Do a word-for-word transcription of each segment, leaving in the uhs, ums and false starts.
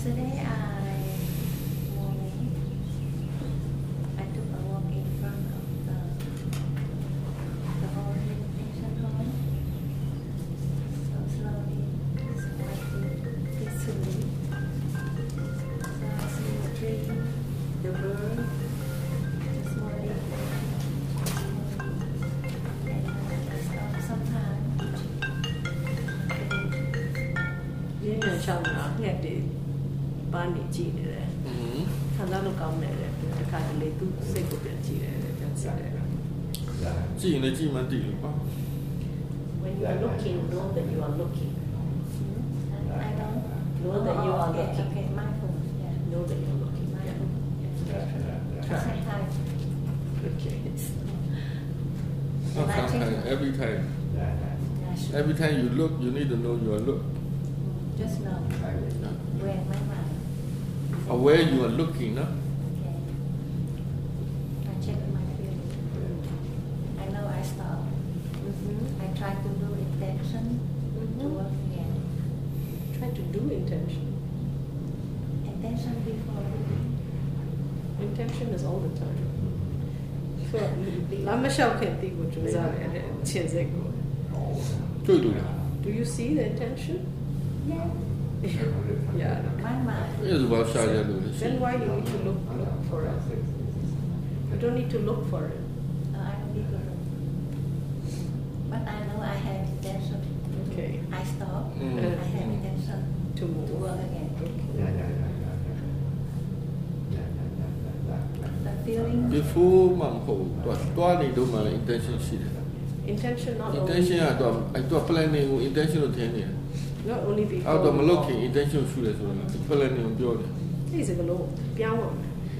Yesterday I morning I took a walk in front of the the whole meditation hall. So slowly, slowly, peacefully. So I see the tree, the bird, just slowly, and I stop sometimes. ရင်းနဲ့ချောင်းတာငှက်တွေပန်းနေကြည့်နေတယ်ခံစားလို့ကောင်းတယ်တဲ့တခါတလေသူ့စိတ်ကိုပြန်ကြည့်တယ်တဲ့ပြန်စားတယ်ကြည့်နေကြည့်မှတည်လို့ပါ When you are looking know that you are looking I don't know that you are okay, looking okay, mindfulness, yeah. know that you are looking Sometimes. okay sometimes every time Yeah, every time you look you need to know you are look just know where my mind. or where you are looking no? Okay. I check my feeling. I know I stop. mm-hmm. I try to do intention Mm-hmm. to work again. try to do intention Intention before doing. intention is all the time လာမလျှောက်ခင်သိဖို့ကြိုးစားတယ်တဲ့ချင်းစိတ်ကိုတွေ့လို့လား Do you see the intention? Yeah. Yeah. My mind. အဲ့ဒါဘာရှာရလို့လဲ Then why you need to look, look for it? You don't need to look for it. Uh, I don't need to look. But I know I have intention. Okay. I stop. Mm. I have intention To move. to work again. The feeling. before မှမဟုတ်ဘူးတွားတွားနေတော့မှလည်း intention ရှိတယ် Intention not intention only ကတော့အဲ့တော့ planning ကို intention လို့ထင်နေတယ် not only before. အဲ့တော့မလုပ်ခင် intention ရှိတယ်ဆိုတော့ planning ကိုပြောတယ် Please go piano.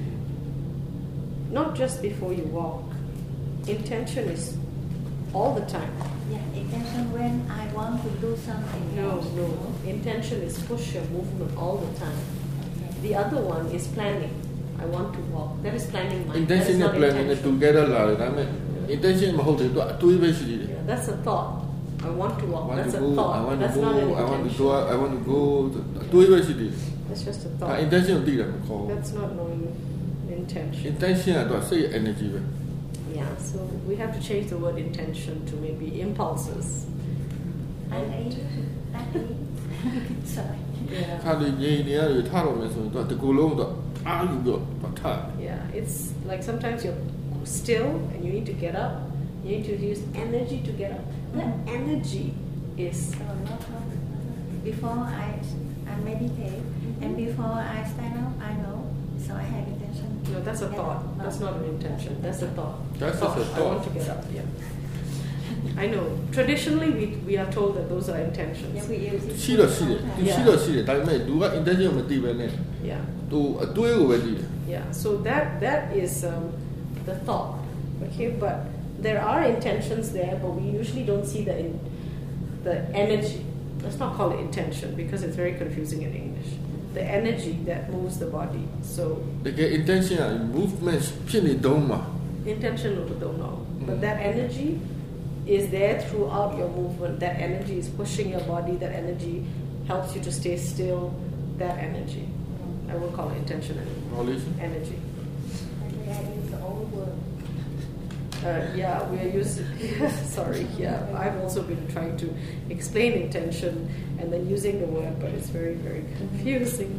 Not just before you walk. Intention is all the time. Yeah, intention when I want to do something. No, else. no. Intention is push your movement all the time. Okay. The other one is planning. I want to walk. That is planning mind. intention that is နဲ့ not planning နဲ့ intention. together လာတယ်ဒါပေမဲ့ intention မဟုတ်တယ်သူအတွေးပဲရှိသေးတယ် Yeah, that's a thought. I want to walk. I want That's to a go thought. I want to That's go not an I want to intention. go I want to go အတွေးပဲရှိသေးတယ် That's just a ဒါ thought. intention ကိုသိတယ်မခေါ်ဘူး That's not knowing intention. intention ကတော့စိတ် energy ပဲ Yeah, so we have to change the word intention to maybe impulses. I eat. I eat. Sorry. Yeah. ခါလေးငြိမ်နေရတယ်ထားတော့မယ်ဆိုရင်တော့တကူလုံးတော့အားယူပြီးတော့ထား Yeah, it's like sometimes you're still and you need to get up. You need to use energy to get up. That energy is So not, not, before I I meditate and before I stand up, I know. So I have intention. no, that's a Yeah. thought. That's not an intention. That's a thought. That's just a I thought. want to get up. Yeah. I know. Traditionally, we we are told that those are intentions. Yeah, we use it. ရှိတော့ရှိတယ်သူ Yeah. ရှိတော့ရှိတယ်ဒါပေမဲ့သူက intention ကိုမသိပဲနဲ့ Yeah. သူအတွေးကိုပဲသိတယ် Yeah, so that that is um, the thought, okay. But there are intentions there, but we usually don't see the in, the energy. Let's not call it intention because it's very confusing in English. The energy that moves the body. So တကယ် intention က movement ဖြစ်နေတော့မှာ intention we don't know, but Mm. that energy is there throughout your movement. That energy is pushing your body. That energy helps you to stay still. That energy. I won't call it intention anymore. Knowledge. Energy. And I use the old word. Uh, yeah, we are using. Sorry, yeah, I've also been trying to explain intention and then using the word, but it's very, very confusing.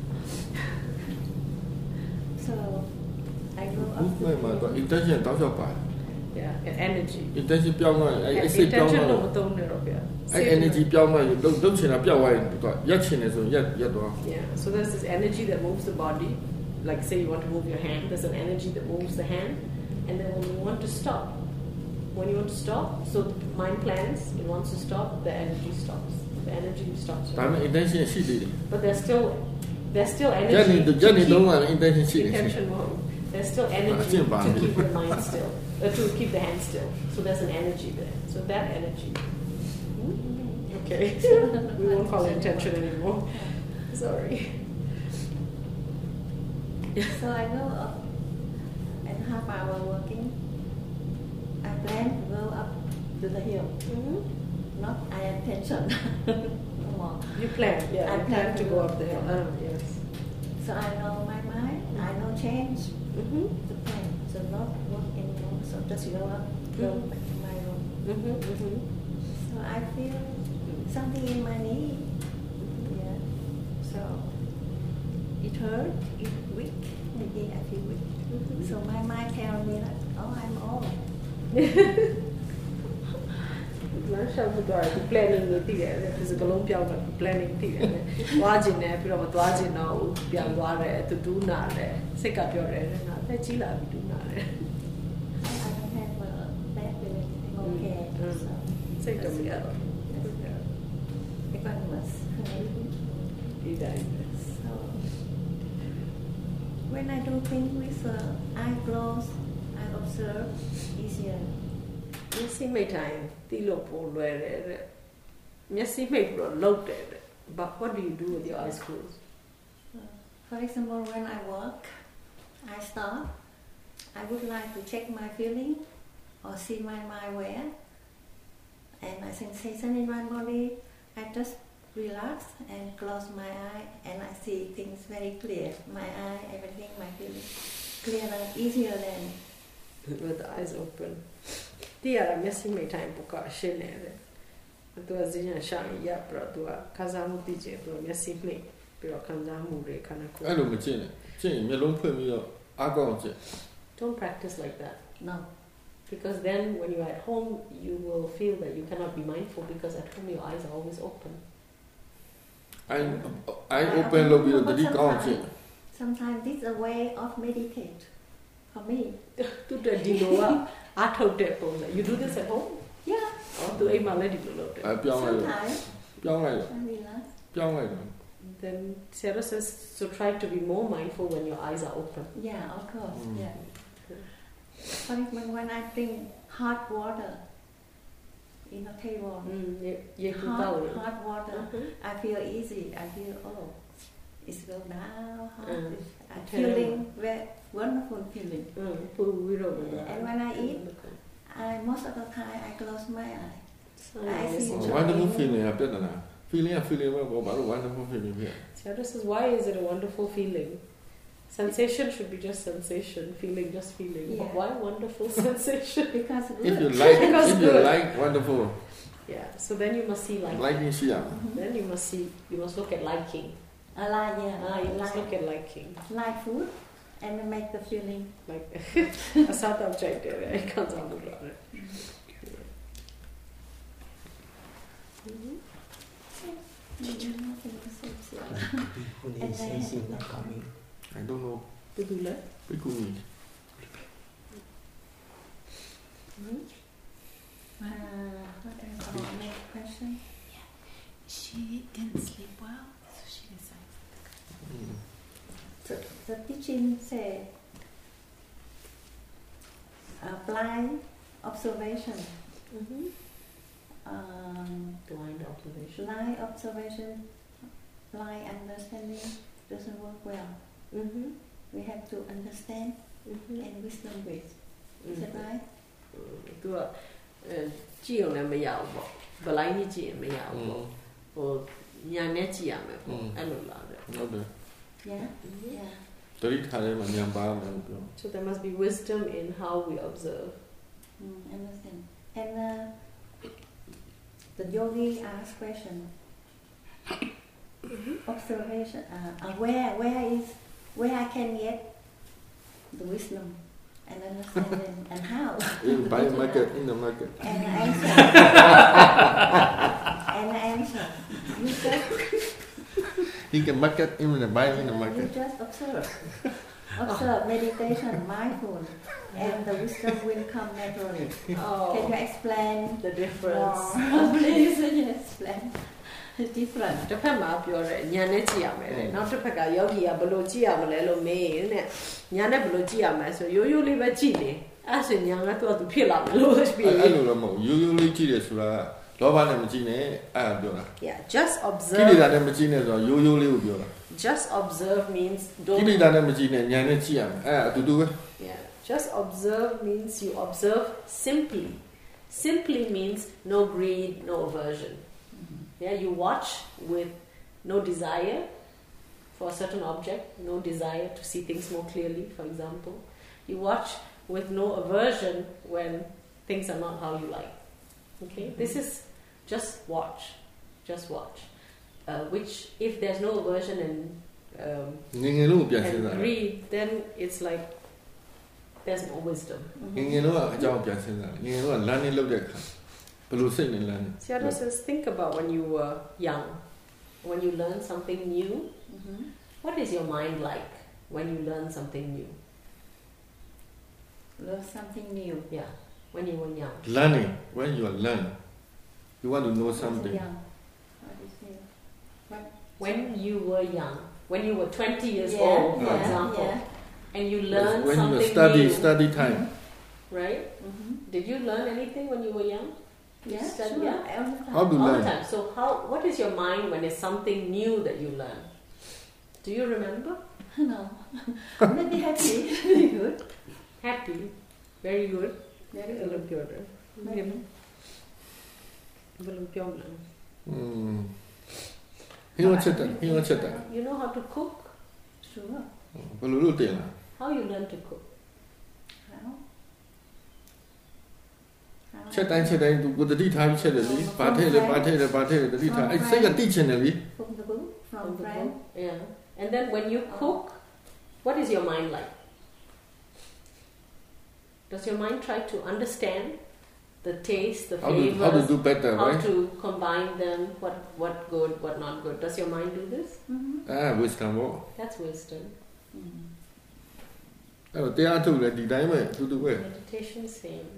So I go up. movement မှာတော့ intention တောက်လျှောက်ပါ Yeah, and energy. intention ပြောင်းသွားရင်အဲ့ And အစိတ်ပြောင်း intention သွား no တော့ don't know, yeah. အဲ့ energy ပြောင်းသွားရင်လုံးလုံးချင်တာပြောက်သွားရင်သူကရက်ချင်တယ်ဆိုရင်ရက်ရက်သွား Yeah, so there's this energy that moves the body. Like say you want to move your hand, there's an energy that moves the hand, and then when you want to stop, when you want to stop, so the mind plans, it wants to stop, the energy stops. The energy stops. ဒါပေမဲ့ intention ရှိသေးတယ် But there's still there's still ရက် energy နေ to ရက်နေ keep- တော့ intention ရှိတယ် intention mode. There's still energy Achin ba? to keep your mind still, uh, to keep the hand still. So there's an energy there. So that energy. Okay, we won't call it intention anymore. Sorry. So I go up and half hour working. I plan to go up to the hill. Mm-hmm. Not I intention. No more. You plan, yeah. I you plan plan to to go go up there. up there. Oh, yes. So I know my mind, I know change Mm-hmm. the plan. So not work anymore. So just go up, go Mm-hmm. back to my room. Mm-hmm. Mm-hmm. So I feel something in my knee. Yeah. So it hurt, it weak. Maybe I feel weak. Mm-hmm. So my mind tells me that, oh, I'm old. လမ်းလျှောက်ဖို့တော့ planning ကိုသိရတယ် physical လုံးပြောင်းတော့ planning သိရတယ်သွားခြင်းနဲ့ပြီးတော့မသွားခြင်းတော့ပြန်သွားတယ်သူတူးနာတယ်စိတ်ကပြောတယ်ငါအသက်ကြီးလာပြီတူးနာတယ် I don't have a bad feeling. I'm okay. Mm. So စိတ်တော့မရတော့ equanimous. ဒီတိုင်း So when I do things with uh, eye closed, I observe easier. မျက်စိမိတ်တိုင်းတီးလို့ပိုလွယ်တယ်တဲ့မျက်စိမိတ်ပြီးတော့လှုပ်တယ်တဲ့ but what do you do with your eyes closed Uh, for example, when I work, I stop. I would like to check my feeling or see my mind where and my sensation in my body. I just relax and close my eye and I see things very clear. My eye, everything, my feeling clearer, easier than with the eyes open တီးရတာမျက်စိမိတ်တိုင်းပိုကရှင်းနေတယ်သူကဈဉ္ညာရှာရင်ရပ်ပြီးတော့သူကခံစားမှုသိချင်သူကမျက်စိမိတ်ပြီးတော့ခံစားမှုတွေခန္ဓာကိုယ်အဲ့လိုမကျင့်နဲ့ကျင့်ရင်မျက်လုံးဖွင့်ပြီးတော့အားကောင်းအောင်ကျင့် don't practice like that no. because then when you're at home you will feel that you cannot be mindful because at home your eyes are always open I I open လုပ်ပြီးတော့တတိကောင်းအောင်ကျင့် Sometimes this is a way of meditate for me. သူတဒီလိုကအားထုတ်တဲ့ပုံစံ you do this at home Yeah. အော်သူအိမ်မှာလည်းဒီလိုလုပ်တယ်အဲပြောင်းလိုက်တော့ Sometimes ပြောင်းလိုက်တော့ I relax. ပြောင်းလိုက်တော့ then Sarah says so try to be more mindful when your eyes are open Yeah, of course. Mm. Yeah. For example, when I drink hot water in a table, อืมရေကူတောက် hot, ရ hot water, Mhm. I feel easy. I feel oh, it's go down. Hot. Mm. I'm feeling very wonderful feeling. อืมပူပြီးတော့ And when I eat, I most of the time I close my eye. I see. wonderful feeling ကပြဿနာ feeling က feeling ပဲပေါ့ဘာလို့ wonderful feeling ဖြစ် Sarah says why is it a wonderful feeling sensation should be just sensation feeling just feeling but Yeah. why wonderful sensation Because if you good. like Because if you good. like wonderful yeah so then you must see like liking ရှိရမယ် then you must see you must look at liking I like yeah. ah you must like, look at liking like food and make the feeling. like အစားတော့ကြိုက်တယ်အဲ့ခံစားမှုတော့ When they say she's not coming. I don't know တူတူလဲဘယ်ကူမီ Uh, what else? Oh, next question. She didn't sleep well, so she decided. The, the teaching say uh, blind observation. mm-hmm. Um, blind observation blind observation, blind understanding doesn't work well. mm-hmm. We have to understand mm-hmm. and wisdom with. Is that right? သူကကြည့်အောင်လည်းမရဘူးပေါ့ဘလိုင်းကြီးကြည့်ရင်မရဘူးပေါ့ဟိုညာနဲ့ကြည့်ရမယ်ပေါ့အဲ့လိုလားတဲ့ဟုတ်တယ် Yeah. Yeah. တတိထားထဲမှာညံပါမယ်ပြော so there must be wisdom in how we observe Mm, understand. And uh, the yogi asked question. Observation. Uh, uh, where where is where I can get the wisdom and understanding and how? in buy market in the market And answer. And answer. You just he can market in the buy in the you market just observe. Observe meditation, mindful, and the wisdom will come naturally. oh Can you explain the difference more? Please, yes, explain. It's different. တစ်ဖက်မှာပြောတယ်ညာနဲ့ကြည့်ရမယ်တဲ့နောက်တစ်ဖက်ကယောဂီကဘယ်လိုကြည့်ရမလဲလို့မေးရင်တဲ့ညာနဲ့ဘယ်လိုကြည့်ရမလဲဆိုရိုးရိုးလေးပဲကြည့်နေအဲ့ဆိုညာကသူ့အတူဖြစ်လာမယ်လို့ပြီးအဲ့လိုတော့မဟုတ်ရိုးရိုးလေးကြည့်တယ်ဆိုတာလောဘနဲ့မကြည့်နဲ့အဲ့ဒါပြောတာ yeah just ကိလေ observe သာနဲ့မကြည့်နဲ့ဆိုတော့ရိုးရိုးလေးကိုပြောတာ just observe means ကိ don't လေသာနဲ့မကြည့်နဲ့ဉာဏ်နဲ့ကြည့်ရမယ်အဲ့ဒါအတူတူပဲ yeah just observe means you observe simply simply means no greed no aversion yeah you watch with no desire for a certain object, no desire to see things more clearly, for example. You watch with no aversion when things are not how you like. Okay, mm-hmm. This is just watch, just watch. Uh, which, if there's no aversion and um, and greed, then it's like there's more wisdom. Sayadaw says, think about when you were young, when you learn something new. Mm-hmm. What is your mind like when you learn something new? Learn something new. Yeah, when you were young. Learning, when you are learning, you want to know something. Young. What is it? What? When you were young, when you were twenty years yeah, old, for yeah, example, yeah. and you learned when something you study, new. study time. Mm-hmm. Right? Mm-hmm. Did you learn anything when you were young? Yeah, study, sure. Yeah? All the time. How to All learn? the time. So how? What is your mind when it's something new that you learn? Do you remember? No. Maybe happy. Very good. Happy. Very good. Very Belum good. pure. Belum. Belum pure. Hmm. He wants it. He wants it. You know how to cook? Sure. How you learn to cook? How? How? ချက်တိုင်းချက်တိုင်းသူကိုတတိထားပြီးချက်တယ်လေဘာထည့်လဲဘာထည့်လဲဘာထည့်လဲတတိထားအဲ့စိတ်ကတိချင်တယ်လေ From the book. From From the friend. book. Yeah. And then when you cook, what is your mind like? Does your mind try to understand the taste, the how to, flavors, how to do better, how right? to combine them, what what good, what not good? Does your mind do this? Mm-hmm. Ah, wisdom ပေါ့ That's wisdom. Mm-hmm. အဲ့တော့တရားထုတ်လဲဒီတိုင်းပဲတူတူပဲ Meditation same.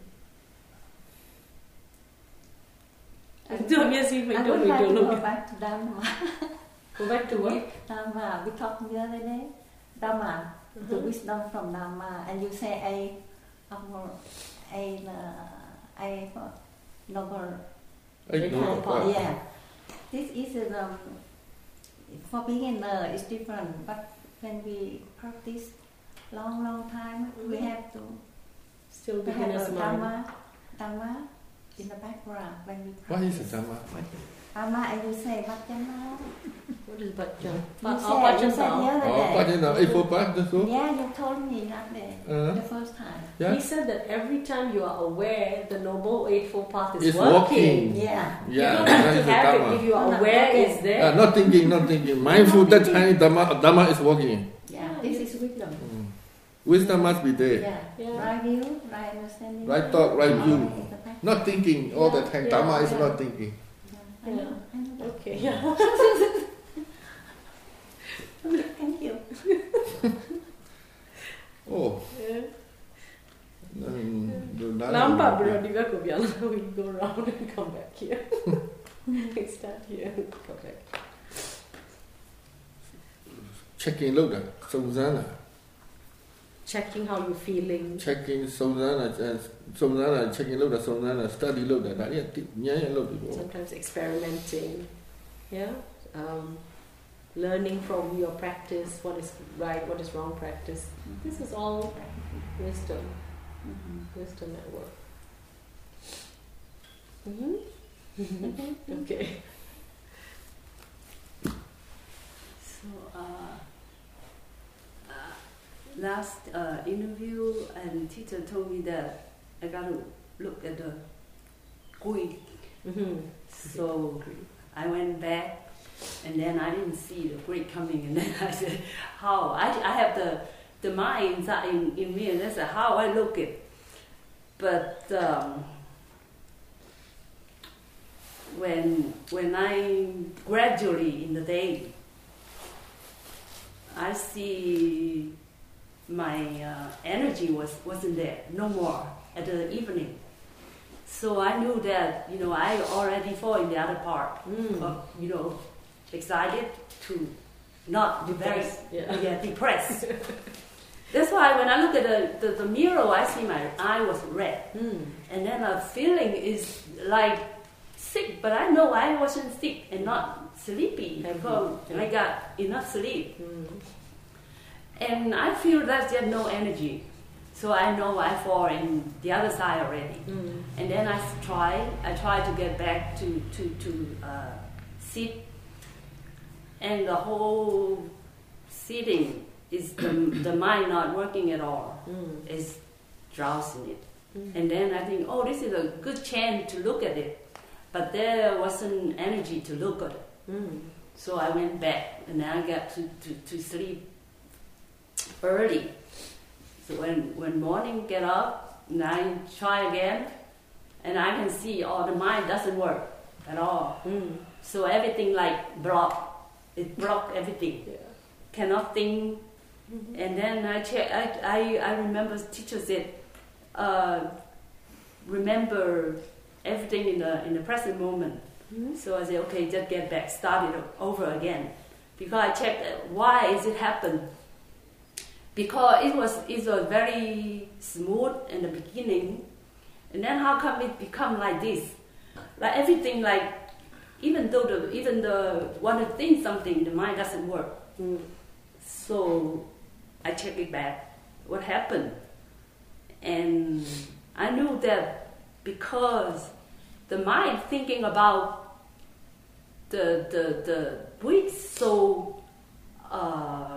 I Do you see me? I Don't would we like to do go back to Dharma. Go back to what? Dharma. We talked the other day. Dharma. Uh-huh. The wisdom from Dharma. And you say a, a, a, uh, a noble. အဲ့ Very တော့ high part. Yeah. This is um, for beginner. It's different. But when we practice long, long time, we have to Still we have beginner's a mind. Dharma, Dharma in the background when we what is practice. the Dhamma Dharma, and you say Vajjana. What is bhajan? You Oh, said, you bhajan said the now. other อ๋อ day. ปัจจัยนะไอ้โฟปัสตัว Yeah, you told me that day, Uh-huh. the first time. yeah He said that every time you are aware, the Noble Eightfold Path is It's working. working. Yeah. You yeah don't have that to is the have it Dhamma if you are No, no, aware okay. it's there. Ah, not thinking not thinking mindful that time Dhamma Dhamma is working Yeah, this is wisdom. Mm. wisdom must be there Yeah. Yeah. Right view, right understanding. Right thought, right view. Is the back- not thinking all the time Yeah, Dhamma is yeah. not thinking Yeah, I know, I know that. Okay, yeah. Thank you. oh Yeah. mm, the Nampak bro, di aku bilang we go around and come back here. We start here and come back. checking လုပ်တာစုံစမ်းတာ Checking how you're feeling. checking စုံစမ်းတာစုံစမ်းတာ checking လုပ်တာစုံစမ်းတာ study လုပ်တာဒါတွေကညံ့ရလုပ်တယ်ပေါ့ Sometimes experimenting. Yeah. Um, learning from your practice, what is right, what is wrong practice. This is all wisdom. Mhm. Wisdom at work. Mm-hmm. Okay. So, uh, uh, last uh, interview, and teacher told me that I got to look at the Greek. Mm-hmm. So I went back, and then I didn't see the Greek coming, and then I said, "How? I, I have the the mind inside in, in me, and that's how I look it." But um, when when I gradually in the day, I see my uh, energy was wasn't there no more at the evening. So I knew that you know I already fall in the other part Mm. of you know excited to not Depressed, very yeah. yeah depressed. That's why when I look at the, the, the mirror, I see my eye was red, Mm. and then the feeling is like sick, but I know I wasn't sick and not sleepy Heavy, because yeah. I got enough sleep, Mm. and I feel that there's no energy. So I know I fall in the other side already. Mm. And then I try, I try to get back to to to uh, sit, and the whole sitting is the, the mind not working at all. Mm. It's drowsing it. Mm. And then I think, oh, this is a good chance to look at it. But there wasn't energy to look at it. Mm. So I went back and then I got to, to, to sleep early. So when, when morning get up, and I try again, and I can see, oh, the mind doesn't work at all. Mm. So everything like blocked. It blocked everything. Yeah. Cannot think. Mm-hmm. And then I check. I, I, I remember teacher said, uh, remember everything in the in the present moment. Mm-hmm. So I said, okay, just get back, start it over again, because I checked why is it happen. Because it was it was very smooth in the beginning, and then how come it become like this? Like everything, like even though the even the want to think something, the mind doesn't work. Mm. So I check it back. What happened? And I knew that because the mind thinking about the the the breath so uh,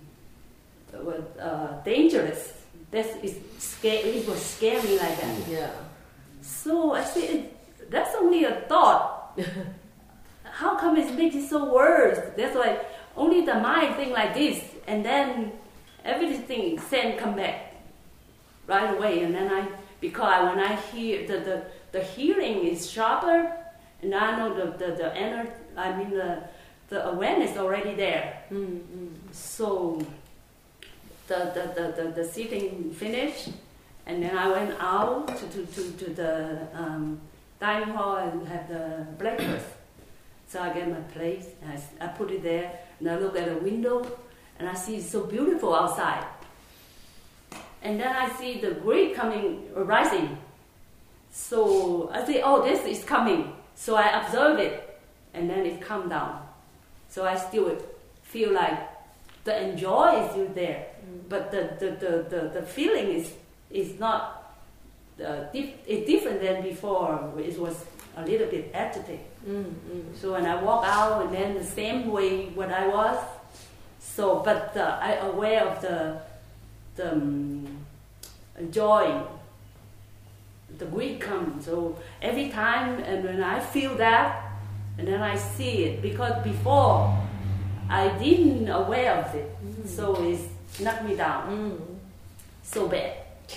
uh, dangerous. That is scare. It was scare me like that. Yeah. So I said, that's only a thought. How come it makes it so worse? That's why only the mind think like this, and then everything then come back right away. And then I, because when I hear the the, the hearing is sharper, and I know the the, the energy. I mean the the awareness already there. Mm-hmm. So the the, the, the the sitting finished, and then I went out to to to, to the um, dining hall and have the breakfast. So I get my plate, and I, I put it there, and I look at the window, and I see it's so beautiful outside. And then I see the grid coming, rising. So I say, oh, this is coming. So I observe it, and then it come down. So I still feel like the enjoy is still there, mm. but the, the, the, the, the feeling is is not uh, dif- it's different than before. It was a little bit agitated. Mm-hmm. So when I walk out, and then the same way what I was. So, but uh, I aware of the the um, joy. The greed comes. So every time, and when I feel that, and then I see it, because before I didn't aware of it, mm. so it knocked me down mm. so bad.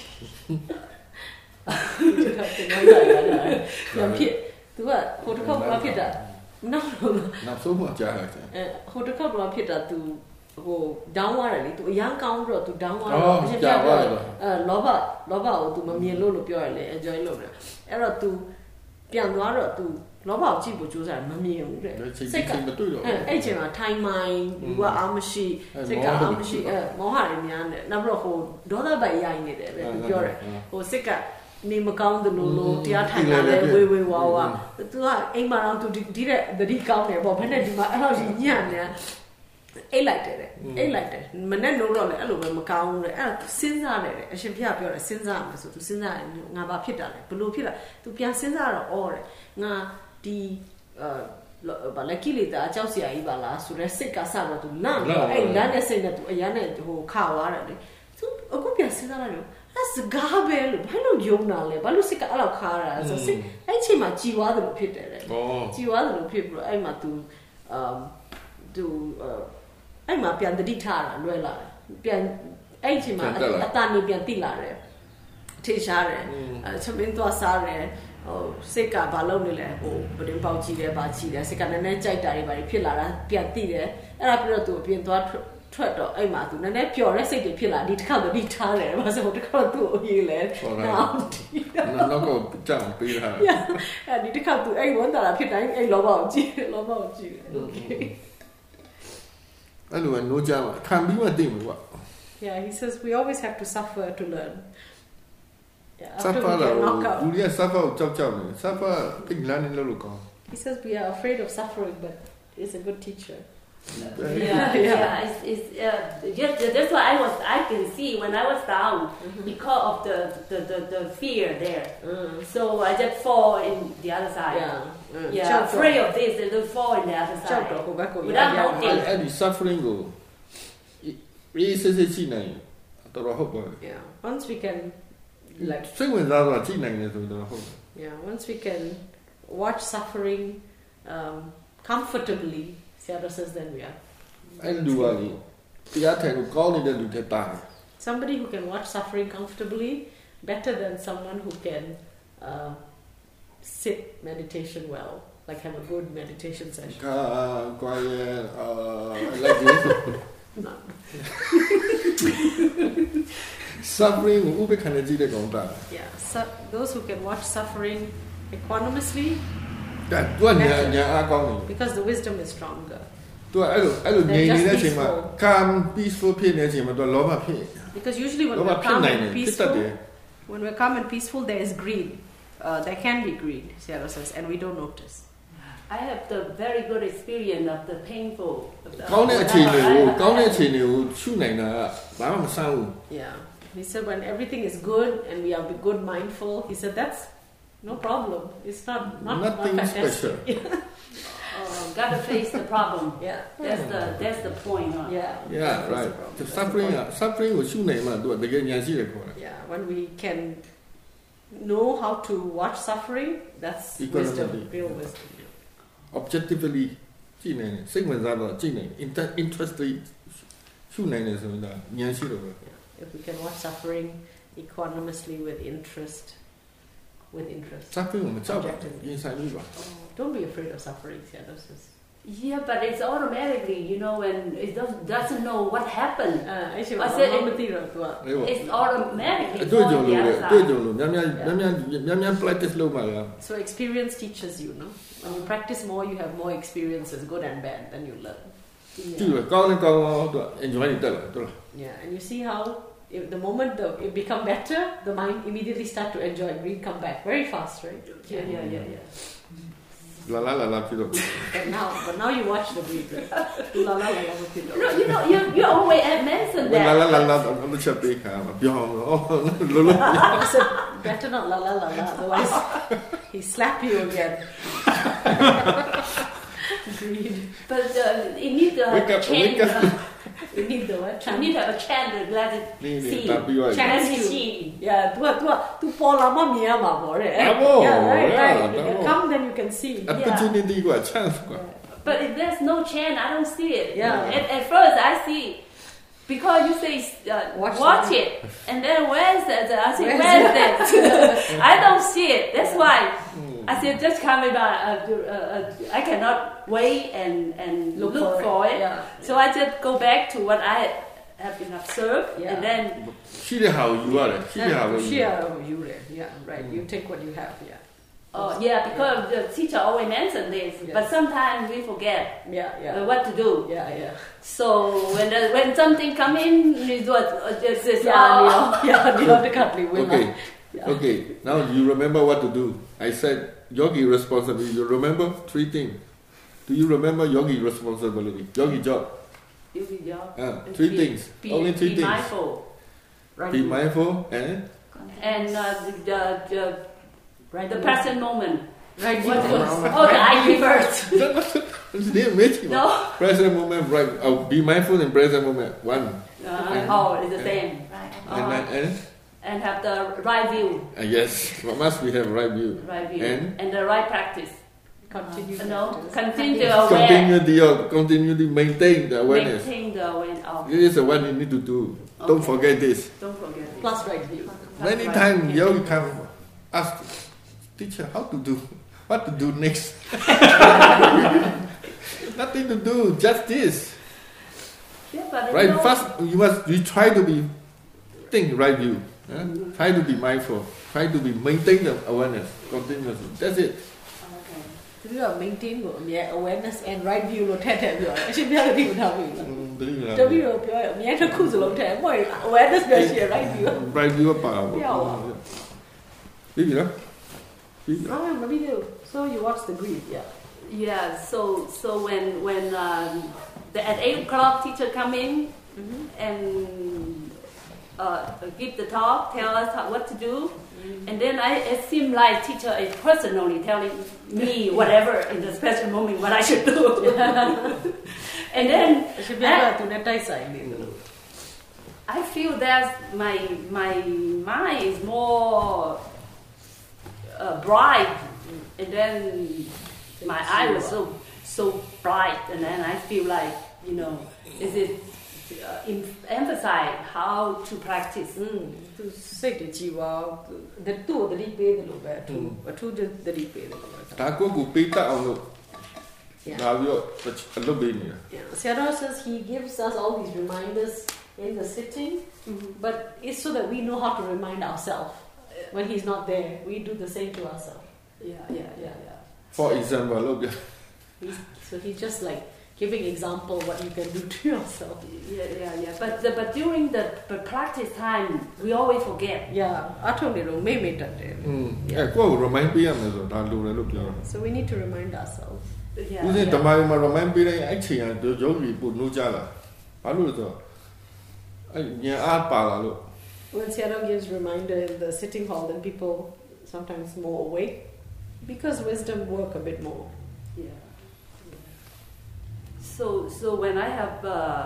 ပြန်ဖြစ် तू ကဟိုတစ်ခေါက်ကဖြစ်တာနောက်တော့နောက်ဆုံးမှကြားလိုက်တယ်အဲဟိုတစ်ခေါက်ကဖြစ်တာ तू ဟို down သွားတယ်လေ तू အရန်ကောင်းပြီးတော့ तू down သွားတော့အရှင်ပြပြောတယ်အဲလောဘလောဘကို तू မမြင်လို့လို့ပြောရလေ enjoy လုပ်တယ်အဲ့တော့ तू ပြန်သွားတော့ तू လောဘကိုကြည့်ဖို့ကြိုးစားတယ်မမြင်ဘူးတဲ့စိတ်ကမတွေ့တော့အဲ့အဲ့ချိန်မှာထိုင်မိုင်းလူကအားမရှိစိတ်ကအားမရှိအဲမောဟတွေများနေနောက်ပြီးတော့ဟိုဒေါသပိုက်ရိုက်နေတယ်ပဲ तू ပြောတယ်ဟိုစိတ်ကနေမကောင်းတယ်လို့လို့တရားထိုင်တာလဲဝေဝေဝါဝါ तू ကအိမ်မှာတော့ तू ဒီတဲ့သတိကောင်းတယ်ပေါ့ဘယ်နဲ့ဒီမှာအဲ့လိုညံ့နေအိတ်လိုက်တယ်တဲ့အိတ်လိုက်တယ်မနဲ့လို့တော့လေအဲ့လိုပဲမကောင်းဘူးလေအဲ့စဉ်းစားတယ်တဲ့အရှင်ဖျားပြောတယ်စဉ်းစားမယ်ဆို तू စဉ်းစားတယ်ငါဘာဖြစ်တာလဲဘလို့ဖြစ်တာ तू ပြန်စဉ်းစားတော့အော်တယ်ငါဒီအဲဘာလဲကိလေသာအကြောက်စရာကြီးပါလားဆိုတော့စိတ်ကစတော့ तू လန့်တော့အဲ့လန့်တဲ့စိတ်နဲ့ तू အရန်နဲ့ဟိုခါသွားတယ်လေ तू အခုပြန်စဉ်းစားလိုက်လို့အဲ့စကားပဲလို့ဘာလို့ယုံတာလဲဘာလို့စိတ်ကအဲ့လောက်ခါတာဆိုစိတ်အဲ့ချိန်မှာကြည်ွားတယ်လို့ဖြစ်တယ်လေကြည်ွားတယ်လို့ဖြစ်ပြီးတော့အဲ့မှာ तू အမ် तू အဲ့မှာပြန်တတိထားတာလွယ်လာတယ်ပြန်အဲ့ချိန်မှာအတန်နေပြန်တိလာတယ်ထေရှားတယ်အဲချမင်းသွားစားတယ်ဟိုစိတ်ကဘာလုပ်နေလဲဟိုပဒင်းပေါက်ကြည့်တယ်ဘာကြည့်တယ်စိတ်ကနည်းနည်းကြိုက်တာတွေဘာတွေဖြစ်လာတာပြန်တိတယ်အဲ့ဒါပြီးတော့ तू အပြင်သွားထွက်တော့အဲ့မှာ तू နည်းနည်းပျော်တဲ့စိတ်တွေဖြစ်လာဒီတစ်ခါတတိထားတယ်ဘာလို့တစ်ခါ तू အရေးလဲနောက်နောက်တော့ကြောင်ပေးတာအဲ့ဒီတစ်ခါ तू အဲ့ဝန်တာလာဖြစ်တိုင်းအဲ့လောဘကိုကြည့်လောဘကိုကြည့်โอเคအဲ့လိုပဲနိုးကြမှာခံပြီးမှသိမှာကွာ Yeah, he says we always have to suffer to learn. Yeah, suffer လူတွေက suffer ကိုကြောက်ကြောက်နေ suffer သိလမ်းနေလို့လို့ကောင်း He says we are afraid of suffering, but he's a good teacher. Yeah, yeah, yeah. It's, it's, uh, just, that's why I was. I can see when I was down mm-hmm. because of the the, the, the fear there. Mm. So I just fall in the other side. Yeah, mm. yeah. Afraid of this, and then fall in the other side. Without noting. And the suffering go. အေးစစ်စစ်ကြည့်နိုင်တော်တော်ဟုတ်ပါတယ် Yeah. Once we can, like, စိတ်ဝင်စားတော့ကြည့်နိုင်တယ်ဆိုတော့ဟုတ်တယ် yeah, once we can watch suffering um, comfortably, Sayadaw says, then we are. အဲ့လူကလေတရားထိုင်လို့ကောင်းနေတဲ့လူတွေတာတယ် Somebody who can watch suffering comfortably, better than someone who can uh, sit meditation well, like have a good meditation session. Calm, quiet, uh, like this. No. Suffering ကိုဥပ္ပခဏကြည့်တဲ့ကောင်တာ Yeah, so those who can watch suffering equanimously, ဒါသူကညာညာအားကောင်းတယ် because the wisdom is stronger. သူကအဲ့လိုအဲ့လိုငြိမ်နေတဲ့အချိန်မှာ calm peaceful ဖြစ်နေတဲ့အချိန်မှာသူကလောဘဖြစ် Because usually when လောဘ we're ဖြစ် calm နိုင်တ and ယ်ဖြစ်တတ် peaceful, တယ် when we're calm and peaceful, there is greed. Uh, there can be greed, Sayadaw says, and we don't notice. I have the very good experience of the painful. Of the, ကောင်းတဲ့အခြေအနေကို I- I- ကောင်းတဲ့အခြေအနေကိုရှုနိုင်တာကဘာမှမဆန်းဘူး Yeah, he said when everything is good and we are good mindful, he said that's no problem. It's not not, not Nothing fantastic. special. Oh, gotta face the problem. Yeah, That's the that's the point. Huh? yeah, yeah that's the right problem. the That's the suffering point. က suffering ကိုရှုနိုင်မှသူကတကယ်ဉာဏ်ရှိတယ်ခေါ်တာ Yeah, when we can know how to watch suffering, that's wisdom, Equanimity. real wisdom. Yeah. objectively ကြည့်နိုင်တယ်စိတ်ဝင်စားတော့ကြည့်နိုင်တယ် inter- interestly ရှုနိုင်တယ်ဆိုရင်ဒါဉာဏ်ရှိတော့ပဲ If we can watch suffering equanimously with interest, with interest. suffering ကိုမကြောက်ပါဘူးရင်ဆိုင်လို့ပါ Don't be afraid of suffering, Sayadaw says. Yeah, but it's automatically, you know, when it does, doesn't know what happened. Uh, actually, I said I'm it- not material to what. အဲ့ပေါ့ It's automatically အတွေ့အကြုံ on the လို့လေ other အတွေ့အ side. ကြုံလို့များများများများများများ practice လုပ်ပါလား So experience teaches you, no? When you practice more, you have more experiences, good and bad, then you learn. ကြည့်ရကောင်းနေကောင်းတော့ enjoy နေတက်လာတော့လား Yeah, and you see how if the moment the, it become better, the mind immediately start to enjoy. Greed come back very fast, right? Yeah, yeah, yeah, yeah. လာလာလာလာဖြစ်တော့ But now, but now you watch the greed. Right? La la la la la. No, you know, you you always mention လာလာ that. လာလာအမချက်ပေးခါမှာပြောင်းတော့လောလော I said better not la la la la, otherwise he slap you again. Greed. But uh, you need to have Wake a up, chant. wake up. uh, You need the what? You need to have a chant to let it นี่นี่ see. တာပြီးသွားပြီ Chant. Let me see. Yeah, tu tu tu pola ma mia ma more. Bravo, Yeah, right, yeah, right. You can bravo. come, then you can see. opportunity กว่า chance กว่า But if there's no chant, I don't see it. Yeah. At, at first, I see because you say uh, Watch watch, the- it, and then where's that? I say Where's where's that? I don't see it. That's why I said just coming by. Uh, uh, uh, I cannot wait and and Look look, for for, it. it. Yeah. So I just go back to what I have been observed, Yeah. and then ရှိတဲ့ဟာကိုယူရတယ်ရှိတဲ့ဟာကို Yeah, share you there. Yeah, right. You take what you have. Yeah. oh yeah, because the teacher always mentioned this, Yes. but sometimes we forget Yeah, uh, yeah. what to do. Yeah, yeah. So when the, when something come in, you do it. Uh, just, just, Yeah, oh. yeah, yeah. The other country will okay Yeah. okay now you remember what to do I said yogi responsibility you remember three things do you remember yogi responsibility yogi job You be job. uh, And three be- things Be, only three be things mindful Right. be mindful and and uh, the, the, the, Right. the present moment. Right. What view. was- oh, the I first. it's the amazing No. present moment right oh, be mindful in present moment one Uh, oh, it's the same. Right. and Uh, then and And have the right view, uh, yes what must we have right view right view, And? and the right practice. Continue. You know, to- continue to aware, continue the continue to maintain the awareness maintain the awareness. Oh, this is the one you need to do don't Okay. forget this don't forget. it. Plus right view. many right. times Yeah. yogi come ask teacher how to do what to do next nothing to do just this Yeah, but right you know, first you must you try to be think right view huh? try to be mindful try to be maintain the awareness continuously that's it Okay. သူက maintain ကိုအမြဲ awareness and right view လို့ထည့်ထည့်ပြောတယ်အရှင်ပြတဲ့ဒီကိုထားပြီလား Mm, တတိယလားတပည့်တော်ပြောရအမြဲတစ်ခုစလုံးထည့်မဟုတ် awareness ပဲရှိရ right view right view ပါပါပြောပါပြီးပြီနော်ပြီးပြီ Ah, maybe you. So you watch the greed, yeah. Yeah. So so when when um, the at eight o'clock teacher come in Mm-hmm. and uh, give the talk, tell us how, what to do, and then I it seemed like teacher is personally telling me whatever in the special moment what I should do, and then အရှင်ပြကသူနဲ့တိုက်ဆိုင်နေတယ်လို့ I feel that my my mind is more uh, bright, and then my eye was so so bright, and then I feel like you know, is it uh, em- emphasize how to practice. อืมသူစိတ်တကြည်ပါသူ့ကိုသတိပေးတယ်လို့ပဲအထူးအထူးသတိပေးတယ်လို့ပဲဒါကိုကိုပေးတတ်အောင်လို့ဒါပြီးတော့အလုပ်ပေးနေတာ Sarah says he gives us all these reminders in the sitting, mm-hmm. but it's so that we know how to remind ourselves when he's not there. We do the same to ourselves. Yeah, yeah, yeah, yeah. For example, look. So he's just like giving example what you can do to yourself. Yeah, yeah, yeah. But the, but during the, the practice time, we always forget. Yeah, အထုံးနေတော့မေ့မေ့တတ်တယ်อืมအဲ့ကိုကို remind ပေးရမယ်ဆိုတော့ဒါလိုတယ်လို့ပြောတာ So we need to remind ourselves. Yeah. ဦးစင်ဓမ္မယုံမှာ remind ပေးတိုင်းအဲ့ချိန်ကယောဂီပို့နှိုးကြလာဘာလို့လဲဆိုတော့အဲ့ဉာဏ်အားပါလာလို့ When Sarah gives reminder in the sitting hall, then people sometimes more awake because wisdom work a bit more. Yeah. So so when I have uh,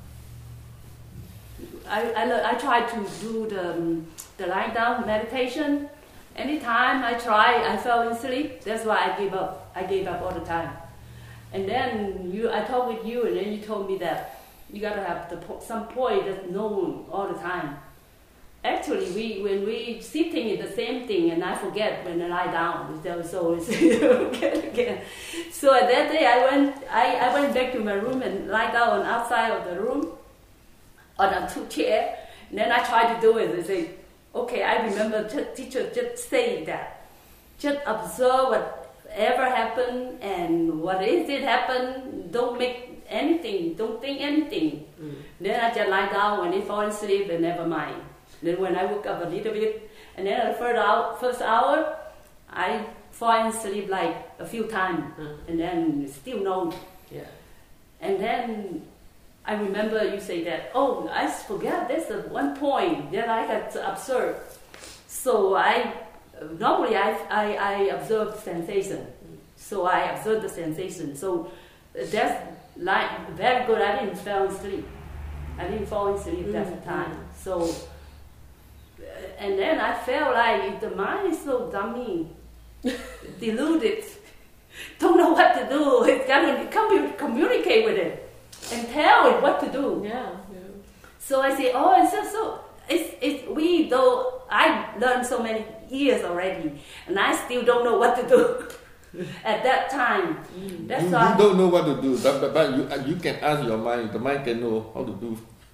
I, I I try to do the um, the lying down meditation. Anytime I try, I fell asleep. That's why I gave up. I gave up all the time. And then you, I talked with you, and then you told me that you gotta have the po- some point that's known all the time. Actually, we when we sitting in the same thing, and I forget when I lie down. So again, again. So at that day, I went I, I went back to my room and lie down outside of the room on a two chair. And then I tried to do it. I say, okay, I remember t- teacher just saying that. Just observe whatever happened and what is it happen. Don't make anything. Don't think anything. Mm. Then I just lie down. When I fall asleep, and never mind. Then when I woke up a little bit, and then the first hour, first hour, I fall asleep like a few times, mm. and then still no. Yeah. And then I remember you say that. Oh, I forgot. There's a one point that I had to observe. So I normally I I, I observe sensation. Mm. So I observe the sensation. So that's like very good. I didn't fall asleep. I didn't fall asleep mm. that time. So. And then I felt like the mind is so dummy, deluded, don't know what to do. It's got to commu- communicate with it and tell it what to do. Yeah, yeah. So I say, oh, it's just so. It's it's we though I learned so many years already, and I still don't know what to do at that time. Mm. That's you, why you don't know what to do, but, but, but you you can ask your mind. The mind can know how to do.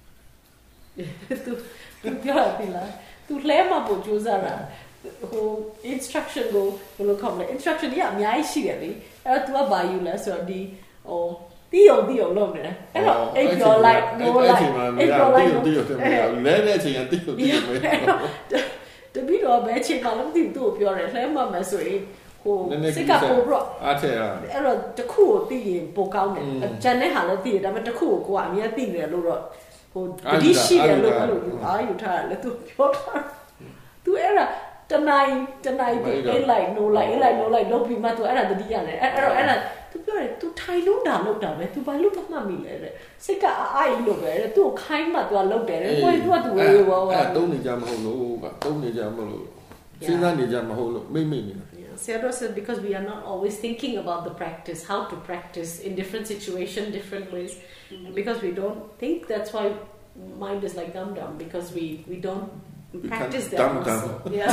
tu tu ပြောရပြီလား သူလဲမှာပို့ကြိုးစားတာဟို instruction ကိုဘယ်လိုခေါ်မလဲ instruction ကြီးအများကြီးရှိတယ်လေအဲ့တော့ तू ကဘာယူလဲဆိုတော့ဒီဟိုတီးအောင်တီးအောင်လုပ်နေတယ်အဲ့တော့ if you like no like if you like တီးအောင်တီးအောင်လဲတဲ့အချိန်ကတီးအောင်တီးအောင်ပဲတပည့်တော်ပဲအချိန်မှလည်းမသိဘူးသူ့ကိုပြောတယ်လဲမှာမယ်ဆိုရင်ဟိုစိတ်ကပို့ပြီးတော့အားထည့်ရအဲ့တော့တစ်ခုကိုတီးရင်ပိုကောင်းတယ်ကျန်တဲ့ဟာလည်းတီးတယ်ဒါပေမဲ့တစ်ခုကိုကိုကအမြဲတီးနေတယ်လို့တော့ဟိုဒီရှိတယ်လို့အဲ့လိုအာယူထားတယ်လေသူပြောတာသူအဲ့ဒါတနိုင်တနိုင်ပြီး in like no like in like no like လုပ်ပြီးမှသူအဲ့ဒါတတိရတယ်အဲ့တော့အဲ့ဒါသူပြောတယ်သူထိုင်လို့တာလုပ်တာပဲသူဘာလို့မှတ်မိလဲတဲ့စိတ်ကအာအီလို့ပဲတဲ့သူ့ကိုခိုင်းမှသူကလုပ်တယ်တဲ့ကိုယ်သူကသူဝေးဝေးဝါတုံးနေကြမဟုတ်လို့ကတုံးနေကြမလို့စဉ်းစားနေကြမဟုတ်လို့မိတ်မိတ်နေတာ Sarah said because we are not always thinking about the practice, how to practice in different situations, different ways. Mm-hmm. And because we don't think, that's why mind is like dumb dumb, because we, we don't we practice that dumb also. Dumb. Yeah.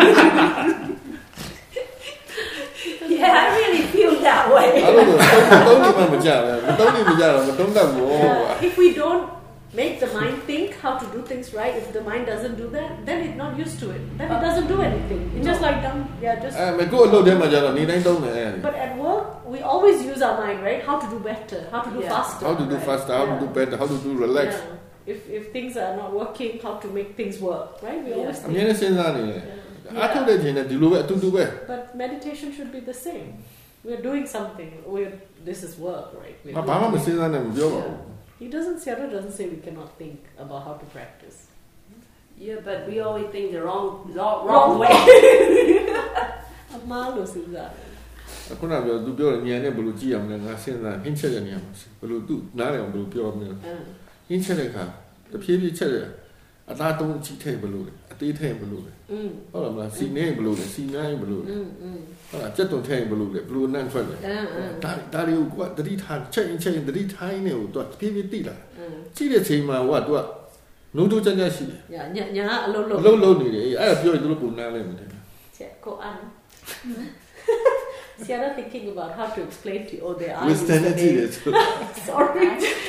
Yeah, I really feel that way. If we don't make the mind think how to do things right, if the mind doesn't do that, then it's not used to it. Then it doesn't do anything. It's no. just like dumb, yeah, just. But at work, we always use our mind, right? How to do better, how to do yeah. faster. How to do right? faster, how yeah. to do better, how to do relax. Yeah. If if things are not working, how to make things work, right? We yeah. always think. Yeah. But meditation should be the same. We're doing something. We're this is work, right? Yeah. He doesn't. Sarah doesn't say we cannot think about how to practice. Yeah, but we always think the wrong, wrong, wrong way. Amalo says that. ခုနကပြောသူပြောတယ်ဉာဏ်နဲ့ဘယ်လိုကြည့်ရမလဲငါစဉ်းစားဟင်းချက်တဲ့နေရာမှာဘယ်လိုသူနားလည်အောင်ဘယ်လိုပြောရမလဲဟင်းချက်တဲ့အခါတဖြည်းဖြည်းချက်တယ်အသားသုံးအချိထည့်ဘလို့လဲအသေးထည့်ဘလို့လဲอืมဟုတ်လားမလားစီနေဘလို့လဲစီနိုင်ဘလို့လဲอืมอืมဟုတ်လားကြက်တုံထည့်ဘလို့လဲဘလို့နန့်ထွက်လဲအင်းအင်းဒါဒါတွေကိုကတတိထားချက်ရင်ချက်ရင်တတိထိုင်းနေကိုသူကတဖြည်းဖြည်းတိလာอืมကြည့်တဲ့ချိန်မှာဟိုကသူကနှုတ်ထုတ်ချက်ချက်ရှိတယ်ညာညာညာအလုံးလုံးအလုံးလုံးနေတယ်အဲ့ဒါပြောရင်သူတို့ပုံနားလဲမတယ်ချက်ကိုအန် Sierra thinking about how to explain to you oh they are ဝစ်တန်နဲ့ကြည့်တယ်ဆို sorry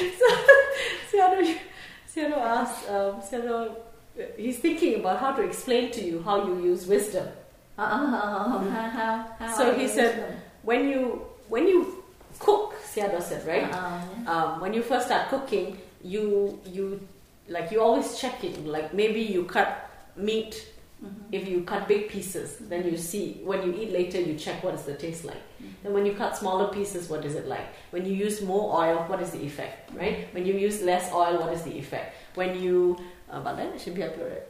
Sierra Sierra asked um Sierra he's thinking about how to explain to you how you use wisdom Oh, how, how, how so I he use said them. when you when you cook Sierra said right Uh, um, when you first start cooking, you you like you always check it. Like maybe you cut meat. mm-hmm. If you cut big pieces, then you see when you eat later, you check what is the taste like. Mm-hmm. Then when you cut smaller pieces, what is it like? When you use more oil, what is the effect, right? When you use less oil, what is the effect? When you uh, but then it should be up your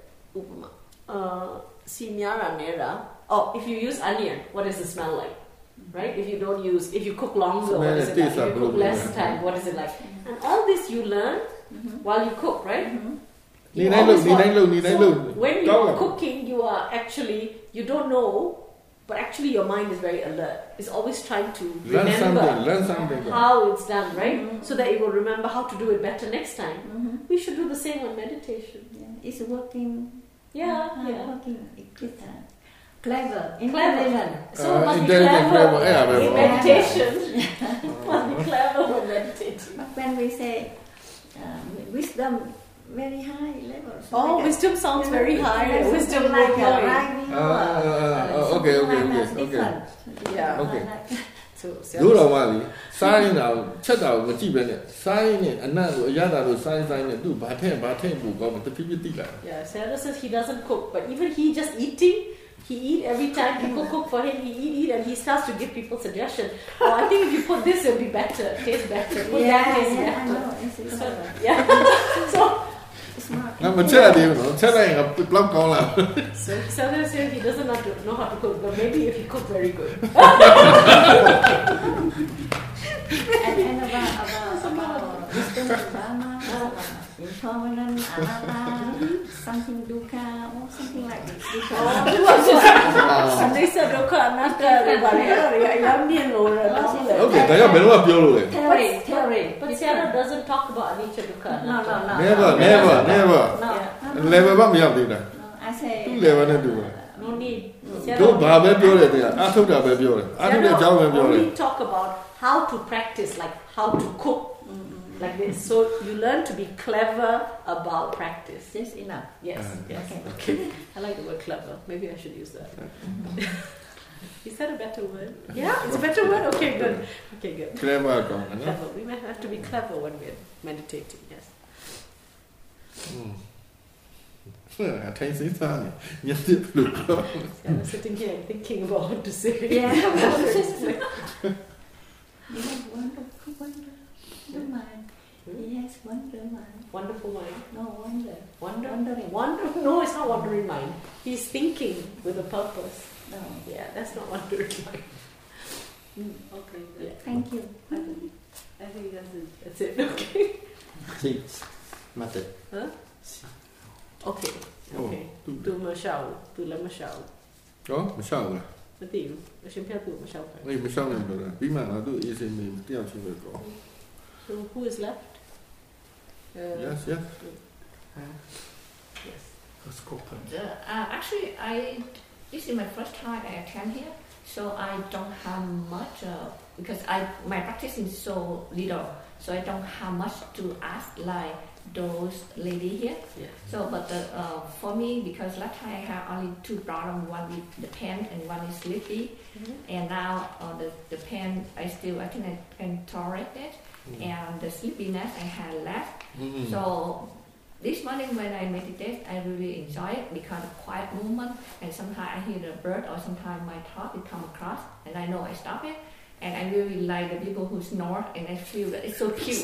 uh, simiara nera. Oh, if you use onion, what does it smell like? Right? If you don't use, if you cook longer, what is it like? If you cook less time, what is it like? And all this you learn mm-hmm. while you cook, right? Mm-hmm. နေနိုင်လို့နေနိုင်လို့နေနိုင်လို့ So when you're cooking, you are actually you don't know, but actually your mind is very alert. It's always trying to learn remember something learn something how it's done, right? Mm-hmm. So that you will remember how to do it better next time. Mm-hmm. We should do the same on meditation. Yeah, it's working. Yeah, uh, yeah. Working. It's uh, clever. Clever. Intelligent. So Uh, must be intelligent, clever clever, yeah, in clever. meditation. Must be clever when meditating. But when we say uh, wisdom, very high level. so Oh, like a- wisdom sounds very high. Something Wisdom like a overflowing. right view, Ah, ah, ah, ah, okay, okay, something okay, like that, okay. different. Yeah. Okay. Like- So, တို့တော်မှလေစားရင်တော့ချက်တာကိုမကြည့်ပဲနဲ့စားရင်နဲ့အနံ့ကိုအရသာကိုစားရင်စားရင်နဲ့သူ့ဘာထည့်ဘာထည့်ပို့ကောင်းမှတဖြည်းဖြည်းတိလာ yeah, Sarah says he doesn't cook, but even he just eating, he eat every time people cook for him, he eat, eat, and he starts to give people suggestions. Oh, I think if you put this, it'll be better, taste better. Put Yeah, that, taste yeah, I better. know. It's So, clever. yeah. so, Smart. ငါမချက်ရသေးဘူးနော်ချက်လိုက်ရင်ကဘလောက်ကောင်းလာ so Sarah says he doesn't know how to, know how to cook, but maybe if he cook very good. and, and about about about wisdom and dharma, uh, impermanent, anatta, something dukkha, or something like this. And they said, "Okay, not that. I'm being lower." โอเคဒါကြောင့်ဘယ်တော့မှပြောလို့လဲ Theory, theory. But Sarah doesn't talk about anicca dukkha. No, no, no. never never never No, no, level ဘာမရောက်သေးတာ no. I say. Two level နဲ့တူပါ No need. တို့ဘာပဲပြောတယ်တရားအထုတ်တာပဲပြောတယ်အထုတ်တဲ့အကြောင်းပဲပြောတယ် only talk about how to practice, like how to cook, like this. So you learn to be clever about practice. Just enough. Yes, Uh, yes. Okay. Okay. I like the word clever. Maybe I should use that. Is that a better word? Yeah, it's a better word. Okay, good. Okay, good. clever ကောင်းတယ်နော် Clever. We might have to be clever when we're meditating. Yes. အထိုင်စိတ်သားနေညစ်လို့ပြော Yeah, I'm sitting here and thinking about what to say. Yeah. He has wonderful, wonderful mind. He has wonder mind. Wonderful mind. No wonder. Wonder. Wondering. Wonder. No, it's not wandering mind. He's thinking with a purpose. No. Yeah, that's not wandering mind. Mm, okay. Yeah. Thank you. I think that's it. That's it. Okay. Six. Method. Huh? Okay. Okay. Tu mà sao? Tu là mà sao? ဟောမရှောက်ဘူးလား Mà tiểu. Mà xem theo tu mà sao phải. အေးမရှောက်နိုင်ဘူးလားပြီးမှငါတို့အေးစင်းနေတယောက်ချင်းပဲကော So who is left? Uh, yes yes Yes. Let's go. Uh, uh, actually, I this is my first time I attend here, so I don't have much uh, because I my practice is so little, so I don't have much to ask like those lady here. Yeah. So, but the, uh, for me, because last time I have only two problems, one with the pen and one is sleepy, Mhm. and now uh, the the pen I still I think I can tolerate it, and the sleepiness I had less. So this morning when I meditate, I really enjoy it because of quiet movement, and sometimes I hear the bird or sometimes my thought it come across, and I know I stop it. And I really like the people who snore, and I feel that it's so cute.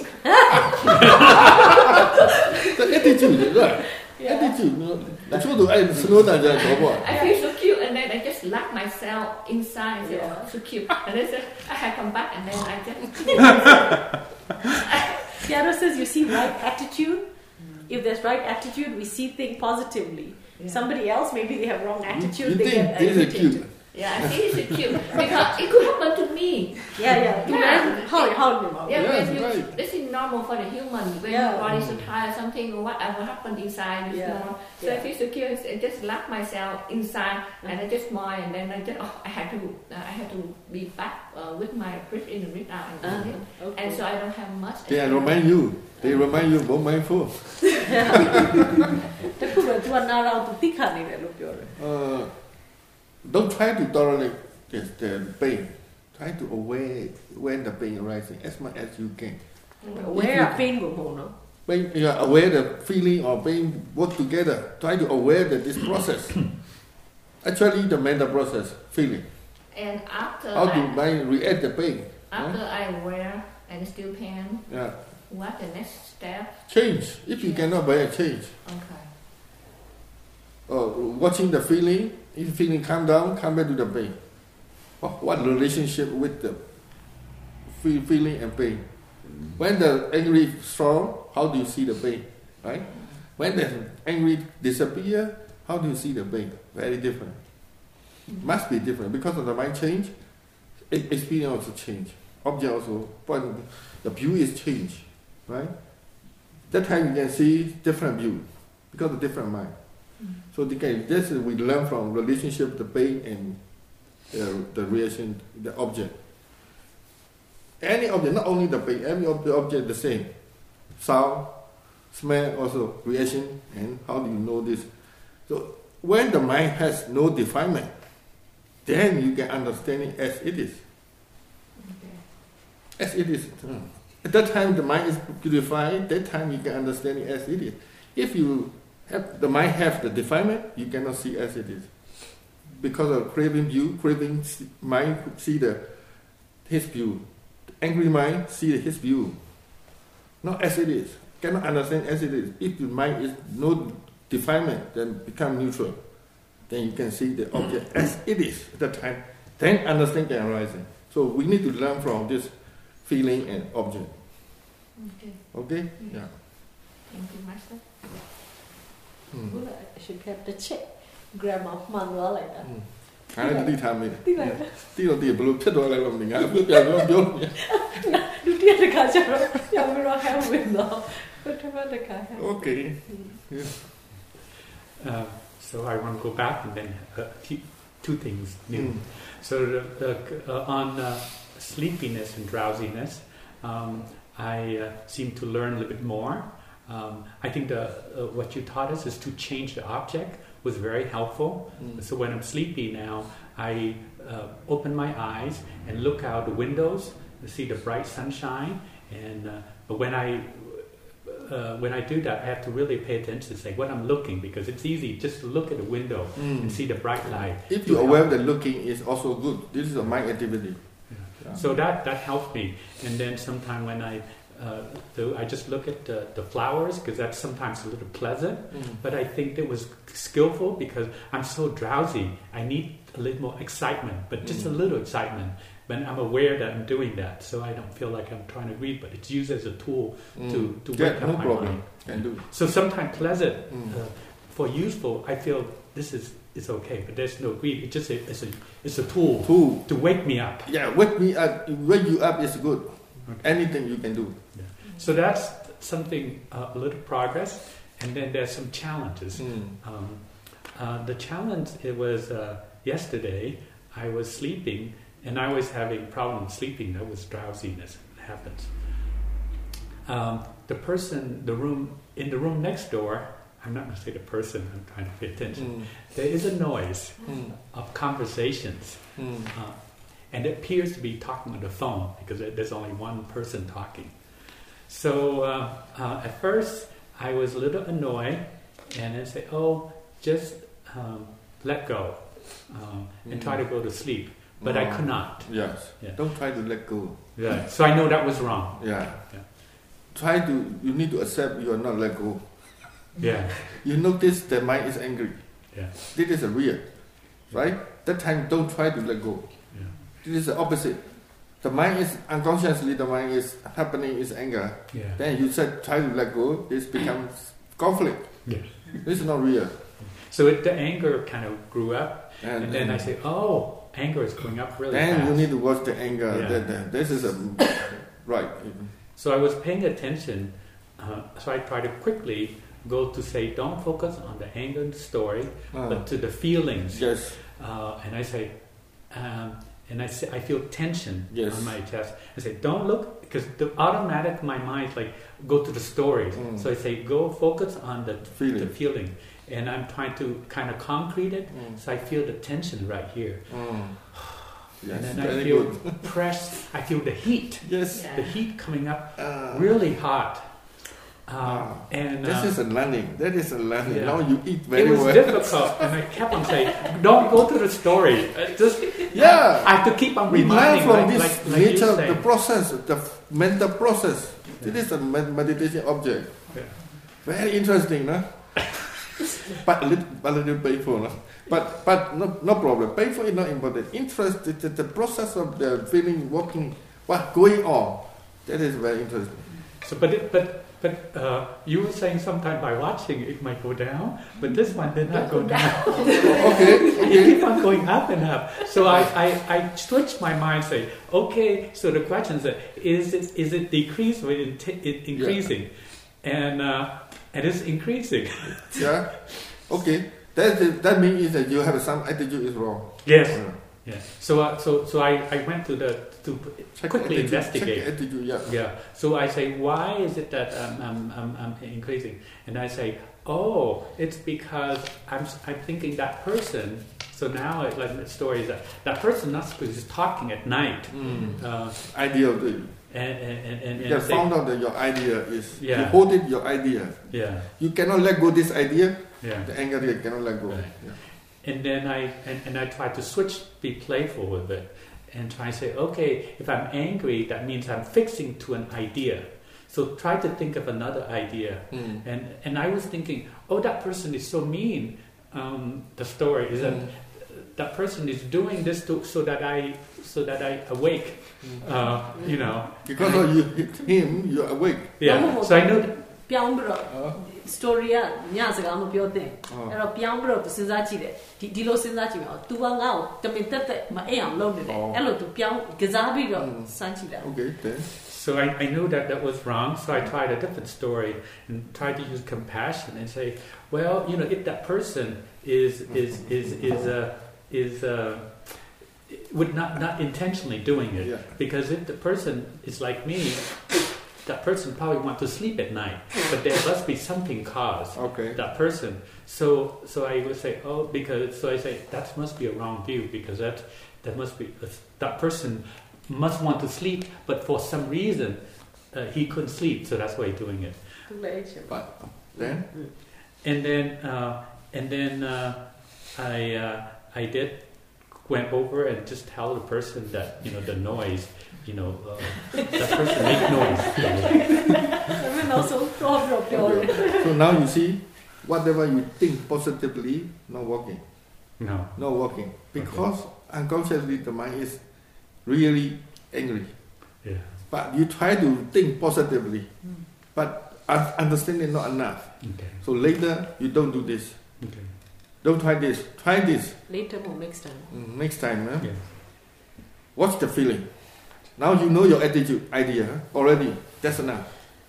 the attitude right attitude နော်တချို့သူအဲ့စနိုးတန်ကြတော့ပေါ့ I feel so cute, and then I just lock myself inside. And say, Yeah. oh, so cute. And then say, I have come back, and then I just. Tiara says you see right attitude If there's right attitude, we see things positively. Yeah. Somebody else, maybe they have wrong attitude. You they think get this is irritated. cute? Yeah, I think it's cute because it could happen to me. Yeah, yeah. Yeah. How how about Yeah, Yes, when you, right. this is normal for the human. When Yeah. your body is so tired, something or whatever happened inside, you Yeah. know. So Yeah. I feel secure. I just lock myself inside, and I just smile, and then I just oh, I had to uh, I had to be back uh, with my breath in and breath out, and, Uh-huh. breathe. Okay. and so I don't have much. They remind you. They remind you more mindful. တခုပဲသူကနားတော့သူသိခနေတယ်လို့ပြောတယ် Uh, don't try to tolerate this, the pain. Try to aware when the pain arising as much as you can. where a pain ကိုမဟုတ်နော် When you are aware the feeling or pain work together, try to aware that this process. Actually, the mental process, feeling. And after How do I, mind react the pain? after I wear and still pain, Yeah. what the next step? Change. If you cannot bear, change. Okay. Or watching the feeling, if feeling calm down, come back to the pain. Oh, what relationship with the feel, feeling and pain? When the angry strong, how do you see the pain? Right? When the angry disappear, how do you see the pain? Very different. Must be different because of the mind change. e- Experience also change. Object also, point the view is change, right? That time you can see different view because of different mind. So the can, this is we learn from relationship, the pain and uh, the reaction, the object. Any object, not only the pain, any of the object the same. Sound, smell also, reaction, and how do you know this? So when the mind has no definement, then you can understand it as it is. Okay. As it is. At that time the mind is purified, that time you can understand it as it is. If you have the mind have the defilement, you cannot see as it is. Because of craving view, craving s- mind see the his view. Angry mind see his view. Not as it is. Cannot understand as it is. If the mind is no defilement, then become neutral. Then you can see the object as it is at that time. Then understand can arise. So we need to learn from this feeling and object. Okay. Okay? Yeah. Thank you, Master. Mm. I should have to check grammar မှန်သွားလိုက်တာအားလည်းတတိထားမိတယ်သိလိုက်တိတော့တိဘလို့ဖြစ်သွားလဲလို့မသိငါအခုပြန်ပြောပြောနေဒုတိယတစ်ခါကျတော့ပြန်ပြီးတော့ have with တော့ပထမတစ်ခါ have Okay. Uh, so I want to go back and then uh, keep two things new. Mm. So the, the, uh, on uh, sleepiness and drowsiness, um, I uh, seem to learn a little bit more. Um, I think the, uh, what you taught us is to change the object was very helpful. Mm. So when I'm sleepy now, I uh, open my eyes and look out the windows to see the bright sunshine. And uh, but when I uh, when I do that, I have to really pay attention to say what I'm looking, because it's easy just to look at the window Mm. and see the bright light. If you're aware that looking is also good, this is a mind activity. Yeah. So that that helped me. And then sometime when I uh, do, I just look at the, the flowers, because that's sometimes a little pleasant. Mm. But I think it was skillful because I'm so drowsy. I need a little more excitement, but just Mm. a little excitement. But I'm aware that I'm doing that, so I don't feel like I'm trying to read, but it's used as a tool Mm. to, to Yeah, wake up no my problem. mind. Can do. So sometimes pleasant Mm. uh, for useful, I feel this is is okay, but there's no greed. It's just a, it's a it's a tool Two. to wake me up. Yeah, wake me up. Wake you up is good. Okay. Anything you can do. So that's something, uh, a little progress, and then there's some challenges. Mm. Um, uh, the challenge, it was uh, yesterday, I was sleeping, and I was having problem sleeping. That was drowsiness. It happens. Um, the person, the room, in the room next door, I'm not going to say the person, I'm trying to pay attention. Mm. There is a noise Mm. of conversations, Mm. uh, and it appears to be talking on the phone, because there- there's only one person talking. So uh, uh, at first, I was a little annoyed, and I say, "Oh, just um, let go, um, and try to go to sleep." But I Oh. could not. Yes. Yeah. Don't try to let go. Yeah. So I know that was wrong. Yeah. Yeah. Try to. You need to accept you are not let go. Yeah. You notice the mind is angry. Yeah. This is a real, right? That time, don't try to let go. Yeah. This is the opposite. The mind is unconsciously. The mind is happening is anger. Yeah. Then you said try to let go. This becomes conflict. Yes. This is not real. So it, the anger kind of grew up, And, and, then and I say, oh, anger is going up really then fast. you need to watch the anger. Yeah. That, that, this is a right. So I was paying attention, uh, so I try to quickly go to say, don't focus on the anger and the story, Uh, but to the feelings. yes. Uh, and I say, um, and I say, I feel tension Yes. on my chest. I say, don't look, because the automatic my mind like go to the stories. Mm. So I say, go focus on the Feeling. the feeling, and I'm trying to kind of concrete it. Mm. So I feel the tension right here, Mm. Yes. and then I Very feel good. pressed. I feel the heat, Yes. Yeah. the heat coming up Uh, really hot. Uh, Ah. and This uh, is a learning. That is a learning. Yeah. Now you eat very it was well. difficult, and I kept on saying, "Don't go to the story." Uh, just Yeah. I have to keep on We learn reminding, from like, this like, like you nature, say. the process, the f- mental process. It is a med- meditation object. Yeah. Very interesting, no? but a little, a little painful, no? But but no, no problem. Painful is not important. Interest, the, the, the process of the feeling, walking, what going on. That is very interesting. So, but it, but but uh, you were saying sometime by watching it might go down, but this one did not go down. Okay, It okay. keep on going up and up. So I, I, I switched my mind, say, okay. So the question is, is it is it decreased or it, it increasing? And uh, and it's increasing. Yeah. Okay. That is, that means that you have some attitude is wrong. Yes. Uh, Yeah. So uh, so so I, I went to the to check quickly attitude, investigate. Check attitude, yeah. Yeah. So I say, why is it that um, I'm, I'm, I'm increasing? And I say, oh, it's because I'm, I'm thinking that person. So now, it, like the story is that that person not supposed to talking at night. Mm. Uh, Idea of the, and and and, and, you have say- found out that your idea is, you Yeah. hold it, your idea. Yeah. You cannot let go this idea, Yeah. the anger you cannot let go. Right. Yeah. And then I and, and I try to switch, be playful with it, and try to say, okay, if I'm angry, that means I'm fixing to an idea. So try to think of another idea. Mm. And and I was thinking, oh, that person is so mean. Um, the story is that Mm. that person is doing this to, so that I so that I awake. Uh, you know. Because of you hit him, you're awake. Yeah. So I know. That, ပြောင်းပြီးတော့ Uh, story ကညစကားမပြောသင့် Oh. အဲ့တော့ပြောင်းပြီးတော့သူစဉ်းစားကြည့်တယ်ဒီဒီလိုစဉ်းစားကြည့်ပါဦး तू ကငါ့ကိုတမင်တက်တက်မအိမ်အောင်လုပ်နေတယ် Oh. အဲ့လို तू ပြောင်းကစားပြီးတော့ Mm. စမ်းကြည့်တာ okay, then. So I, I knew that that was wrong, so I tried a different story and tried to use compassion and say, well, you know, if that person is is is is uh, is uh, would not not intentionally doing it, Yeah. because if the person is like me, that person probably want to sleep at night, but there must be something caused Okay. that person. So so I would say, oh, because so I say that must be a wrong view because that that must be that person must want to sleep, but for some reason uh, he couldn't sleep, so that's why he's doing it. သူလည်းအဲ့ချက် But then, And then uh, and then uh, I uh, I did went over and just tell the person that you know the noise, you know, uh, that person make noise. ဒါပေမဲ့နောက်ဆုံးတော့ပြောပြောတယ် so now you see, whatever you think positively, not working. No. Not working. Because unconsciously the mind is really angry. Yeah. But you try to think positively. But un- understanding not enough. Okay. So later you don't do this. Okay. Don't try this. Try this. later more next time Mm, next time. Huh? Yeah. What's the feeling? Now you know your attitude, idea huh? already. That's enough.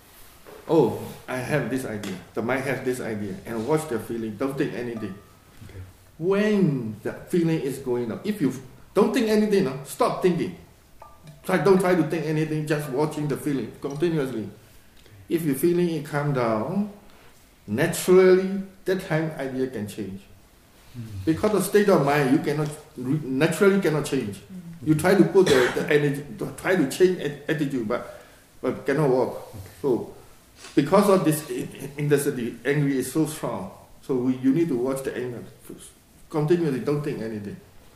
Oh, I have this idea. The mind has this idea. And watch the feeling. Don't think anything. Okay. When the feeling is going up, if you don't think anything, no, stop thinking. Try, don't try to think anything, just watching the feeling continuously. If your feeling it calm down, naturally, that time idea can change. Because the state of mind, you cannot naturally cannot change. You try to put the, the energy, to try to change attitude, but but cannot work. So, because of this intensity, angry is so strong. So we, you need to watch the anger continuously. Don't think anything.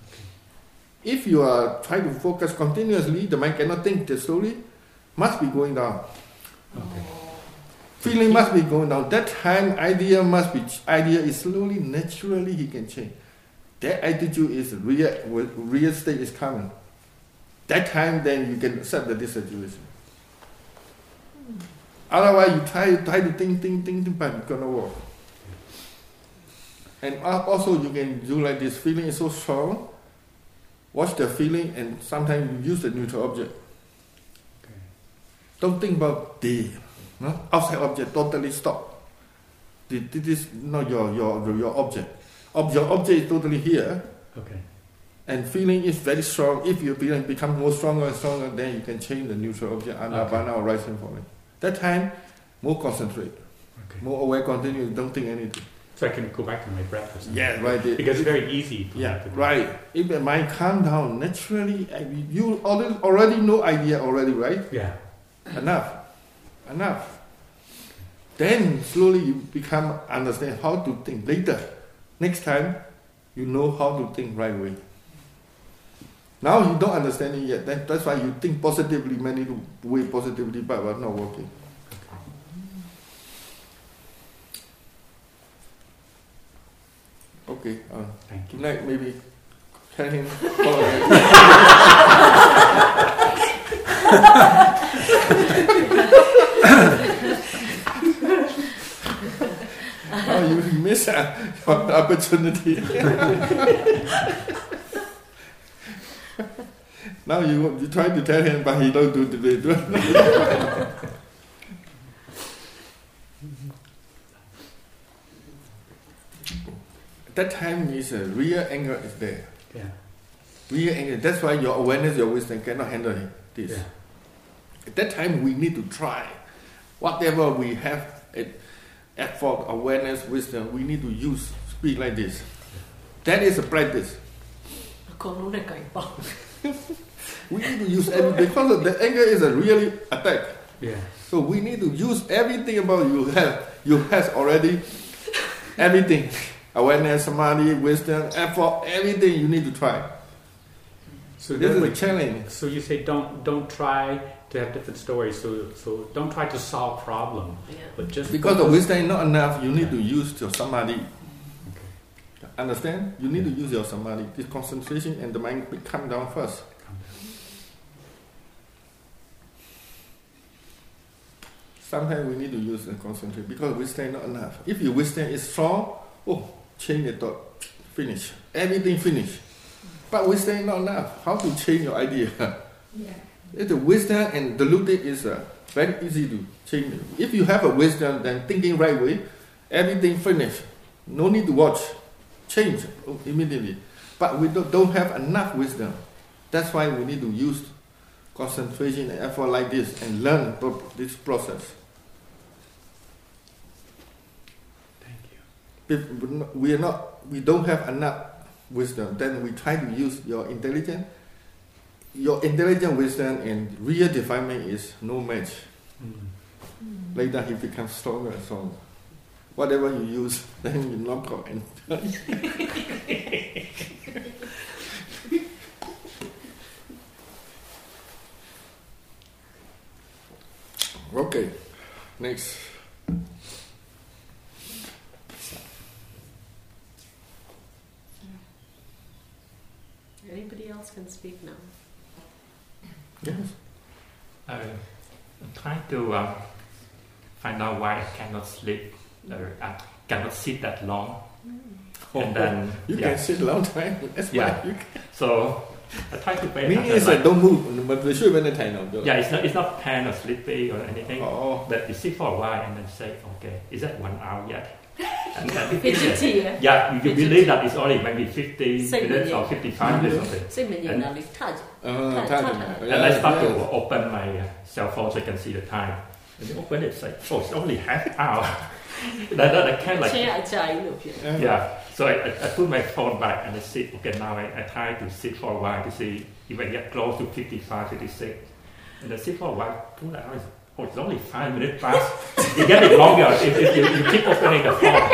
If you are trying to focus continuously, the mind cannot think. The slowly must be going down. Okay. Feeling must be going down. That time, idea must be idea is slowly, naturally he can change. That attitude is real. Real state is coming. That time, then you can accept the this situation. Otherwise, you try try to think, think, think, think, but it's gonna work. And also, you can do like this. Feeling is so strong. Watch the feeling, and sometimes you use the neutral object. Okay. Don't think about the no? outside object. Totally stop. This, this is not your your your object. Ob- your object is totally here. Okay. And feeling is very strong. If your feeling becomes more stronger and stronger, then you can change the neutral object, anapana okay. or rising falling. That time, more concentrate, okay. more aware, continue, don't think anything. So I can go back to my breath or something. Yeah, right. Because it's very easy. For yeah, to right. If the mind calm down naturally, you already already know idea already, right? Yeah. Enough, enough. Then slowly you become understand how to think later. Next time, you know how to think right way. Now you don't understand it yet. That, that's why you think positively, many way positively, but it's not working. Okay. Uh, Thank you. Tonight maybe tell him. Oh, you miss uh, your opportunity. Now you you try to tell him, but he don't do the do. That time is a real anger is there. Yeah. Real anger. That's why your awareness, your wisdom cannot handle this. Yeah. At that time, we need to try whatever we have. It, effort, awareness, wisdom. We need to use speak like this. That is a practice. We need to use everything because the anger is a really attack. Yeah. So we need to use everything about you have. You have already everything. Awareness, samadhi, wisdom, effort, everything you need to try. So this is like, a challenge. So you say don't don't try to have different stories. So so don't try to solve problem, yeah. but just because focus. the wisdom is not enough. You need yeah. to use your samadhi. Okay. Understand? You need yeah. to use your samadhi. This concentration and the mind will come down first. Sometimes we need to use the concentration because wisdom is not enough. If your wisdom is strong, oh, change the thought, finish. Everything finish. But wisdom is not enough. How to change your idea? Yeah. If the wisdom and diluted is uh, very easy to change. If you have a wisdom, then thinking right way, everything finish. No need to watch. Change immediately. But we don't, don't have enough wisdom. That's why we need to use concentration and effort like this and learn this process. If we are not, we don't have enough wisdom, then we try to use your intelligence. Your intelligent wisdom and real defilement is no match. Mm. Mm. Later he becomes stronger and stronger. Whatever you use, then you knock out and okay, next. Anybody else can speak now? Yes. Uh, I'm trying to uh, find out why I cannot sleep, or I cannot sit that long. Oh, and then you yeah. can sit a long time. That's yeah. why you can. So I try to pay Meaning attention. is like, don't move, but we should when time now. Yeah, it's not it's not pain or sleepy or anything. Oh. But you sit for a while and then say, okay, is that one hour yet? And then Fidgety, yeah, yeah, you Fidgety. believe that it's only maybe fifty Same minutes minute. or fifty-five minutes or something. Same minute, And- now, like, touch. Uh, Touch, time. touch. Yeah, And I start yeah. to open my uh, cell phone so I can see the time. And then open it, it's like, oh, it's only half hour. then, then I can like, Chair ajay lo phit. Yeah. yeah. So I, I, I put my phone back and I sit. Okay, now I, I try to sit for a while to see if I get close to fifty-five, fifty-six. And I sit for a while. Two hours. Oh, it's only five minutes past. You get it longer if, if you, you keep opening the phone.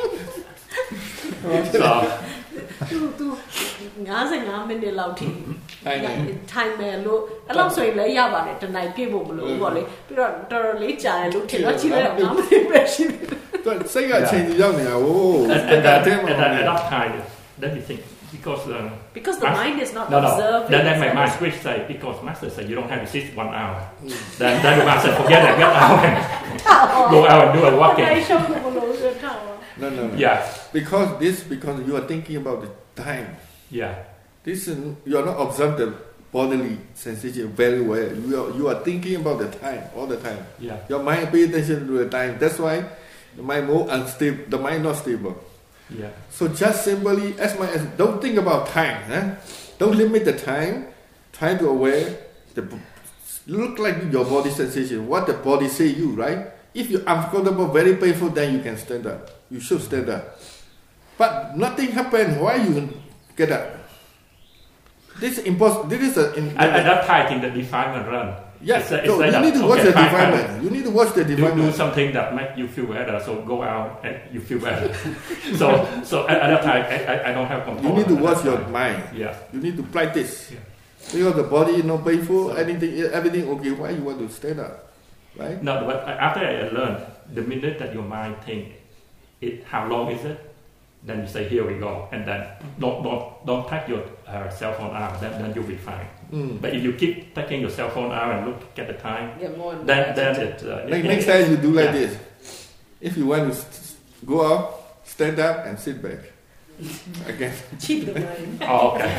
So, Tu tu fifty-five minute လောက်ထိ Time man. time မယ်လို့အဲ့လောက်ဆိုရင်လည်းရပါတယ်တနိုင်ပြည့်ဖို့မလိုဘူးပေါ့လေပြီးတော့တော်တော်လေးကြာတယ်လို့ထင်တော့ကြည့်လိုက်တော့five minuteပဲရှိတယ် But say I change the young now. Oh, and, and, then, and then at that time, then you think, because... Uh, because the mas- mind is not no, no. observing. Then, then my mind switch say, because master said you don't have to sit one hour. then, then the master forget that, get out. go out and do a walking. No, no, no. Yeah. Because this, because you are thinking about the time. Yeah. This is, you are not observing the bodily sensation very well. You are, you are thinking about the time all the time. Yeah. Your mind pay attention to the time. That's why the mind more unstable. The mind not stable. Yeah. So just simply, as much as don't think about time. Eh? Don't limit the time. Try to aware the look like your body sensation. What the body say you, right? If you're uncomfortable, very painful, then you can stand up. You should stand up. But nothing happened. Why you get up? This is impossible. This is a. In, at, at that time, in the defilement run. Yes. It's a, it's so like you a, need to watch okay, the fine, defilement. fine. You need to watch the Do, defilement. do something that make you feel better. So go out and you feel better. so so at, at that time, I, I, I don't have control. You need to at watch that your time. mind. Yeah. You need to practice. Yeah. Because the body is not painful, So- anything, everything okay. Why you want to stand up, right? No, but after I learned, the minute that your mind think, it how long is it? Then you say, here we go, and then don't don't don't take your uh, cell phone out. Then then you'll be fine. Mm. But if you keep taking your cell phone out and look at the time, Yeah, more then then it, uh, Next, it, next time you do like yeah. this. If you want to st- go out, stand up and sit back. Again. cheat the mind. Oh, okay.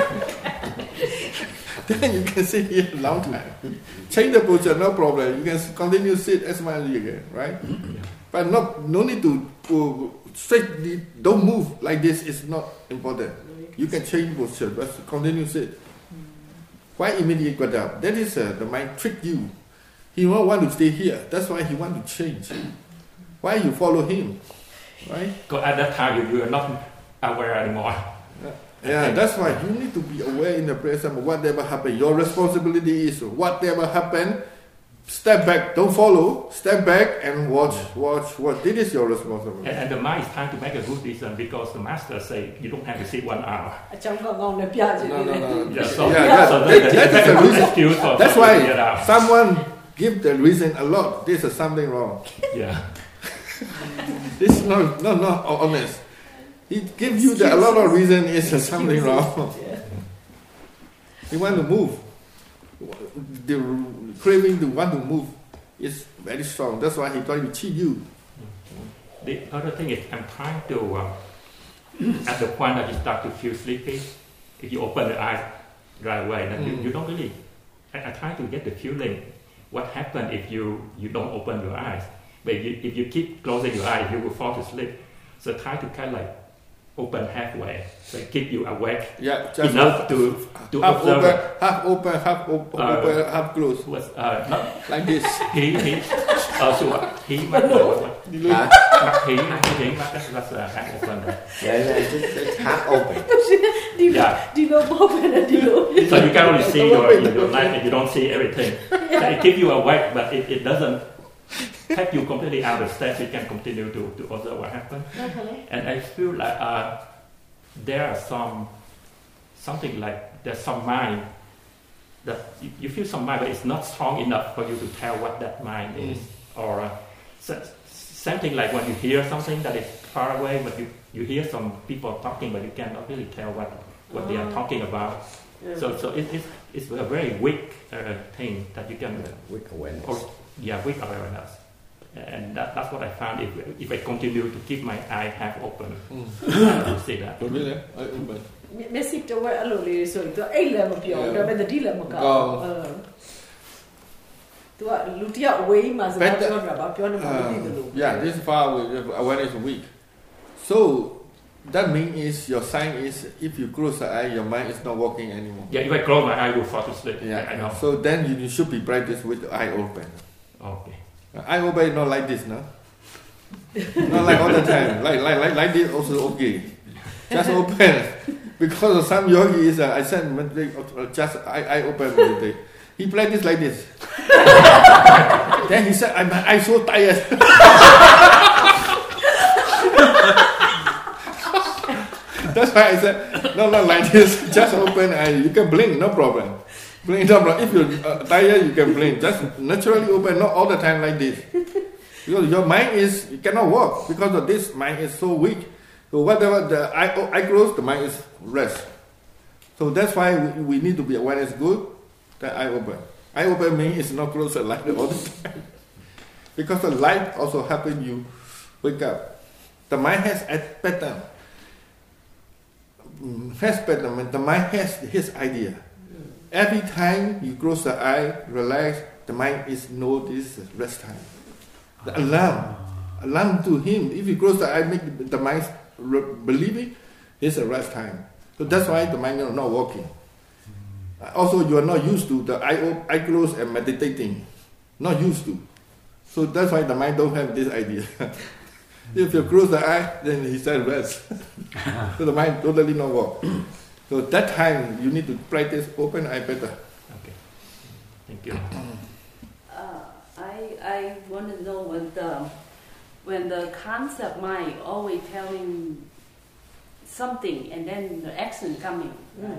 Then you can sit here a long time. Change the posture, no problem. You can s- continue to sit as much as you can, right? But not, no need to uh, straight. the- Don't move like this. It's not important. You can change posture, but continue to sit. Why immediately get up? That is uh, the mind trick you. He won't want to stay here. That's why he want to change. Why you follow him, right? Because at that time you, you are not aware anymore. Yeah, that's why you need to be aware in the present of whatever happened. Your responsibility is whatever happened, step back, don't follow, step back and watch, watch, watch. This is your responsibility. And, and the mind is trying to make a good decision because the master say you don't have to sit one hour. အကြောင်းကောင်းကောင်းနဲ့ပြချင် No, တယ် no, no. Yeah, so, Yeah, that- so that- they, they that make is a the good reason. excuse for That's for why to get out. someone give the reason a lot. This is something wrong. Yeah. This is not, not, not honest. He gives you the, a lot of reason is something wrong. He want to move. The craving to want to move is very strong. That's why he trying to cheat you. The other thing is I'm trying to, uh, at the point that you start to feel sleepy, if you open the eyes right away, then Mm. you, you don't really, I, I try to get the feeling what happens if you, you don't open your eyes. But if you, if you keep closing your eyes, you will fall to sleep. So try to kind of like open halfway, so keep you awake Yeah, just enough open, to, to half observe open, it. half open, half op- Uh, open, half closed, Was, uh, not, like this. he, he, uh, so what, he, what, what, what, Huh? what, he, he, what, that's, that's uh, half open there. Yeah, yeah, it's, it's half open. ဒီလို Yeah. ဒီလိုပေါ့ပဲနဲ့ဒီလို So you can only see your, your life and you don't see everything. So it keeps you awake, but it, it doesn't take you completely out of state. You can continue to, to observe what happened. And I feel like uh, there are some, something like there's some mind that you, you feel some mind, but it's not strong enough for you to tell what that mind is. Or uh, so, something like when you hear something that is far away, but you, you hear some people talking, but you cannot really tell what, what they are talking about. So, so it, it's, it's a very weak uh, thing that you can, With awareness. or, yeah, weak awareness. And that, that's what I found. If, if I continue to keep my eye half open, I will see that. Don't really? I open. မျက်စိတဝက်အဲ့လိုလေးဆိုရင် तू အိတ်လည်းမပြောဘူးဒါပေမဲ့တတိလည်းမကောင်းဘူးအဲ तू ကလူတစ်ယောက်အဝေးမှာစကားပြောတာပါပြောနေမှမသိဘူးလို့ Yeah, this is far away. Awareness is weak. So that means is your sign is if you close the eye, your mind is not working anymore. Yeah, if I close my eye, I will fall to sleep. Yeah, I know. So then you, you should be practice with the eye open. Okay. Eye open is not like this, no? Not like all the time. Like like like like this also okay. Just open. Because of some yogi is uh, I said uh, just eye, eye open meditate. He practice like this. Then he said, "I'm I so tired." That's why I said, "No, not like this. Just open eye. You can blink, no problem. Blink, no problem. If you're uh, tired, you can blink. Just naturally open, not all the time like this. Because your mind is you cannot work because of this mind is so weak. So whatever the eye, eye close, the mind is rest. So that's why we, we need to be awareness good. The eye open. Eye open means it's not closed like all the time. because the light also helping you wake up. The mind has a pattern. Has pattern. The mind has his idea. Every time you close the eye, relax, the mind is know this is rest time. The alarm, alarm to him. If you close the eye, make the mind believe it, it's a rest time. So that's why the mind is not working. Also, you are not used to the eye open, eye closed and meditating. Not used to. So that's why the mind don't have this idea. If you close the eye, then he said rest. So the mind totally not work. So that time you need to practice open eye better. Okay. Thank you. Uh, I I want to know when the when the concept mind always telling something and then the action coming. Right?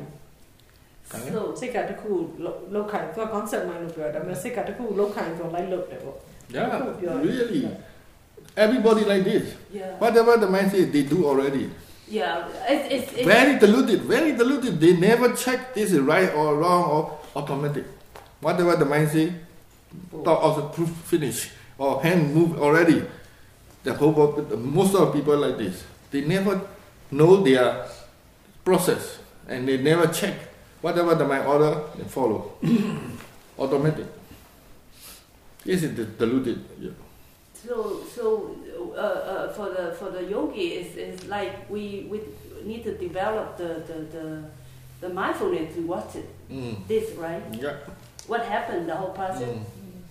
So စိတ်ကတခုလောက်ခိုင်းသူက concept mind လို့ပြောတာဒါပေမဲ့စိတ်ကတခုလောက်ခိုင်းသူလိုက်လုပ်တယ်ပေါ့ Yeah, really. Everybody like this. Yeah. Whatever the mind says, they do already. Yeah, it's, it's, it's very deluded, very deluded. They never check this is right or wrong or automatic. Whatever the mind says, thought also proof finish or hand move already. The whole most of the people like this. They never know their process and they never check. Whatever the mind order, they follow. Automatic. This is the deluded. Yeah. So, so uh, uh, for the for the yogi, is is like we we need to develop the the the, the mindfulness to watch it. Mm. This right? Yeah. What happened? The whole process. Mm.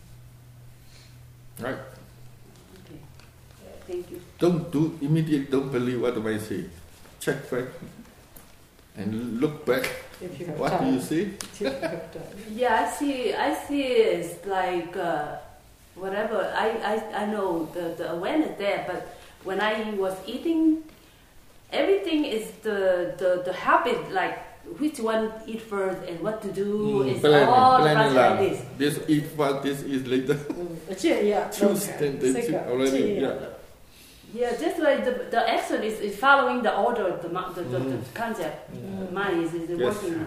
Right. Okay. Thank you. Don't do immediately. Don't believe what the mind say. Check back and look back. If you have what time. do you see? Yeah, I see. I see. It's like. Uh, Whatever, I, I, I know the, the awareness there, but when I was eating, everything is the, the, the habit, like which one eat first and what to do, Mm, is planning, all planning like lah. this. This eat first, this is later. Actually, yeah. Choose then they choose already. Yeah. Yeah, just like the, the action is, is following the order of the, ma- the, the, the Mm. concept. Mm. Mind is, is Yes. working.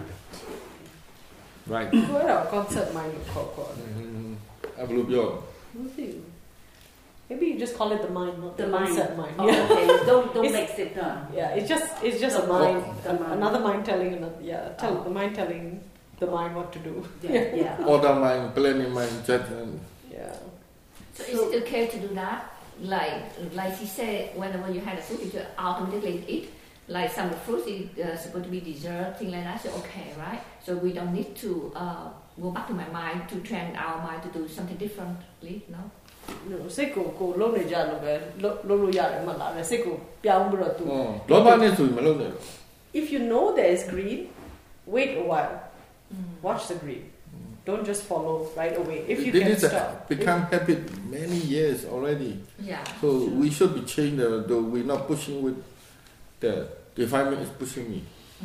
Right. ကိုယ်တော့ concept mind ကိုခေါ်ခေါ်တယ် I believe you. Maybe you just call it the mind, not the, The mind. concept mind. Oh, Yeah. okay. Don't don't It's- mix it up. Yeah, it's just it's just a The mind, the mind. another mind telling another. Yeah, tell Oh. the mind telling the mind what to do. Yeah, yeah. Order mind, planning mind, judgment. Yeah. So is it okay to do that? Like like she said, whenever you had a food, you just automatically eat. Like some fruit is uh, supposed to be dessert, things like that. So okay, right? So we don't need to uh, go back to my mind to train our mind to do something differently, no? No, စိတ်ကိုကိုလုံးနေကြလို့ပဲလုံးလုံးလို့ရတယ်မလားစိတ်ကိုပြောင်းပြီးတော့သူ Oh, လောဘနဲ့ဆိုရင်မလုပ်နဲ့ If you know there is greed, wait a while. Watch the greed. Don't just follow right away. If you this can is stop. become habit many years already. Yeah. So we should be changed. The, the we're not pushing with the defilement is pushing me.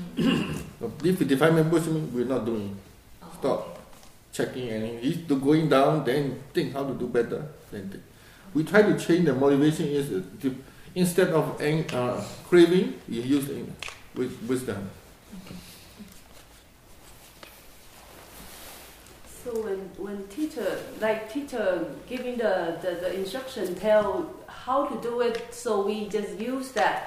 If the defilement pushing me, we're not doing. Stop checking and he's to going down. Then think how to do better. Then think. We try to change the motivation is uh, to, instead of ang- uh, craving, we use uh, with wisdom. So when when teacher like teacher giving the, the, the instruction tell how to do it, so we just use that.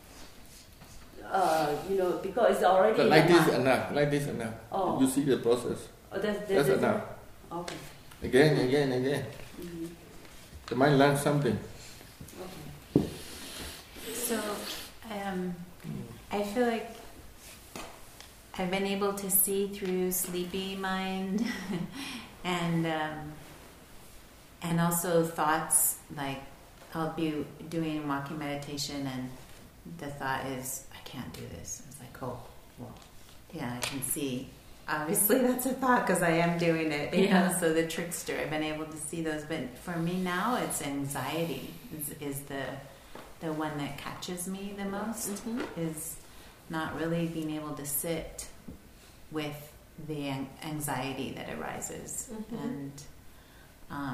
Uh, you know, because it's already. But in like the this mind. enough. Like this enough. Oh. You see the process. Oh, that's, that's, That's that's enough. Okay. Again, again, again. Mhm. The mind learns something. Okay. So, um, I feel like I've been able to see through sleepy mind and um, and also thoughts, like I'll be doing walking meditation and the thought is, I can't do this. It's like, oh, well, yeah, I can see. Obviously that's a thought because I am doing it. You Yeah. know? So the trickster, I've been able to see those. But for me now, it's anxiety is, is the the one that catches me the most. Mhm. Is not really being able to sit with the an- anxiety that arises Mhm. and um,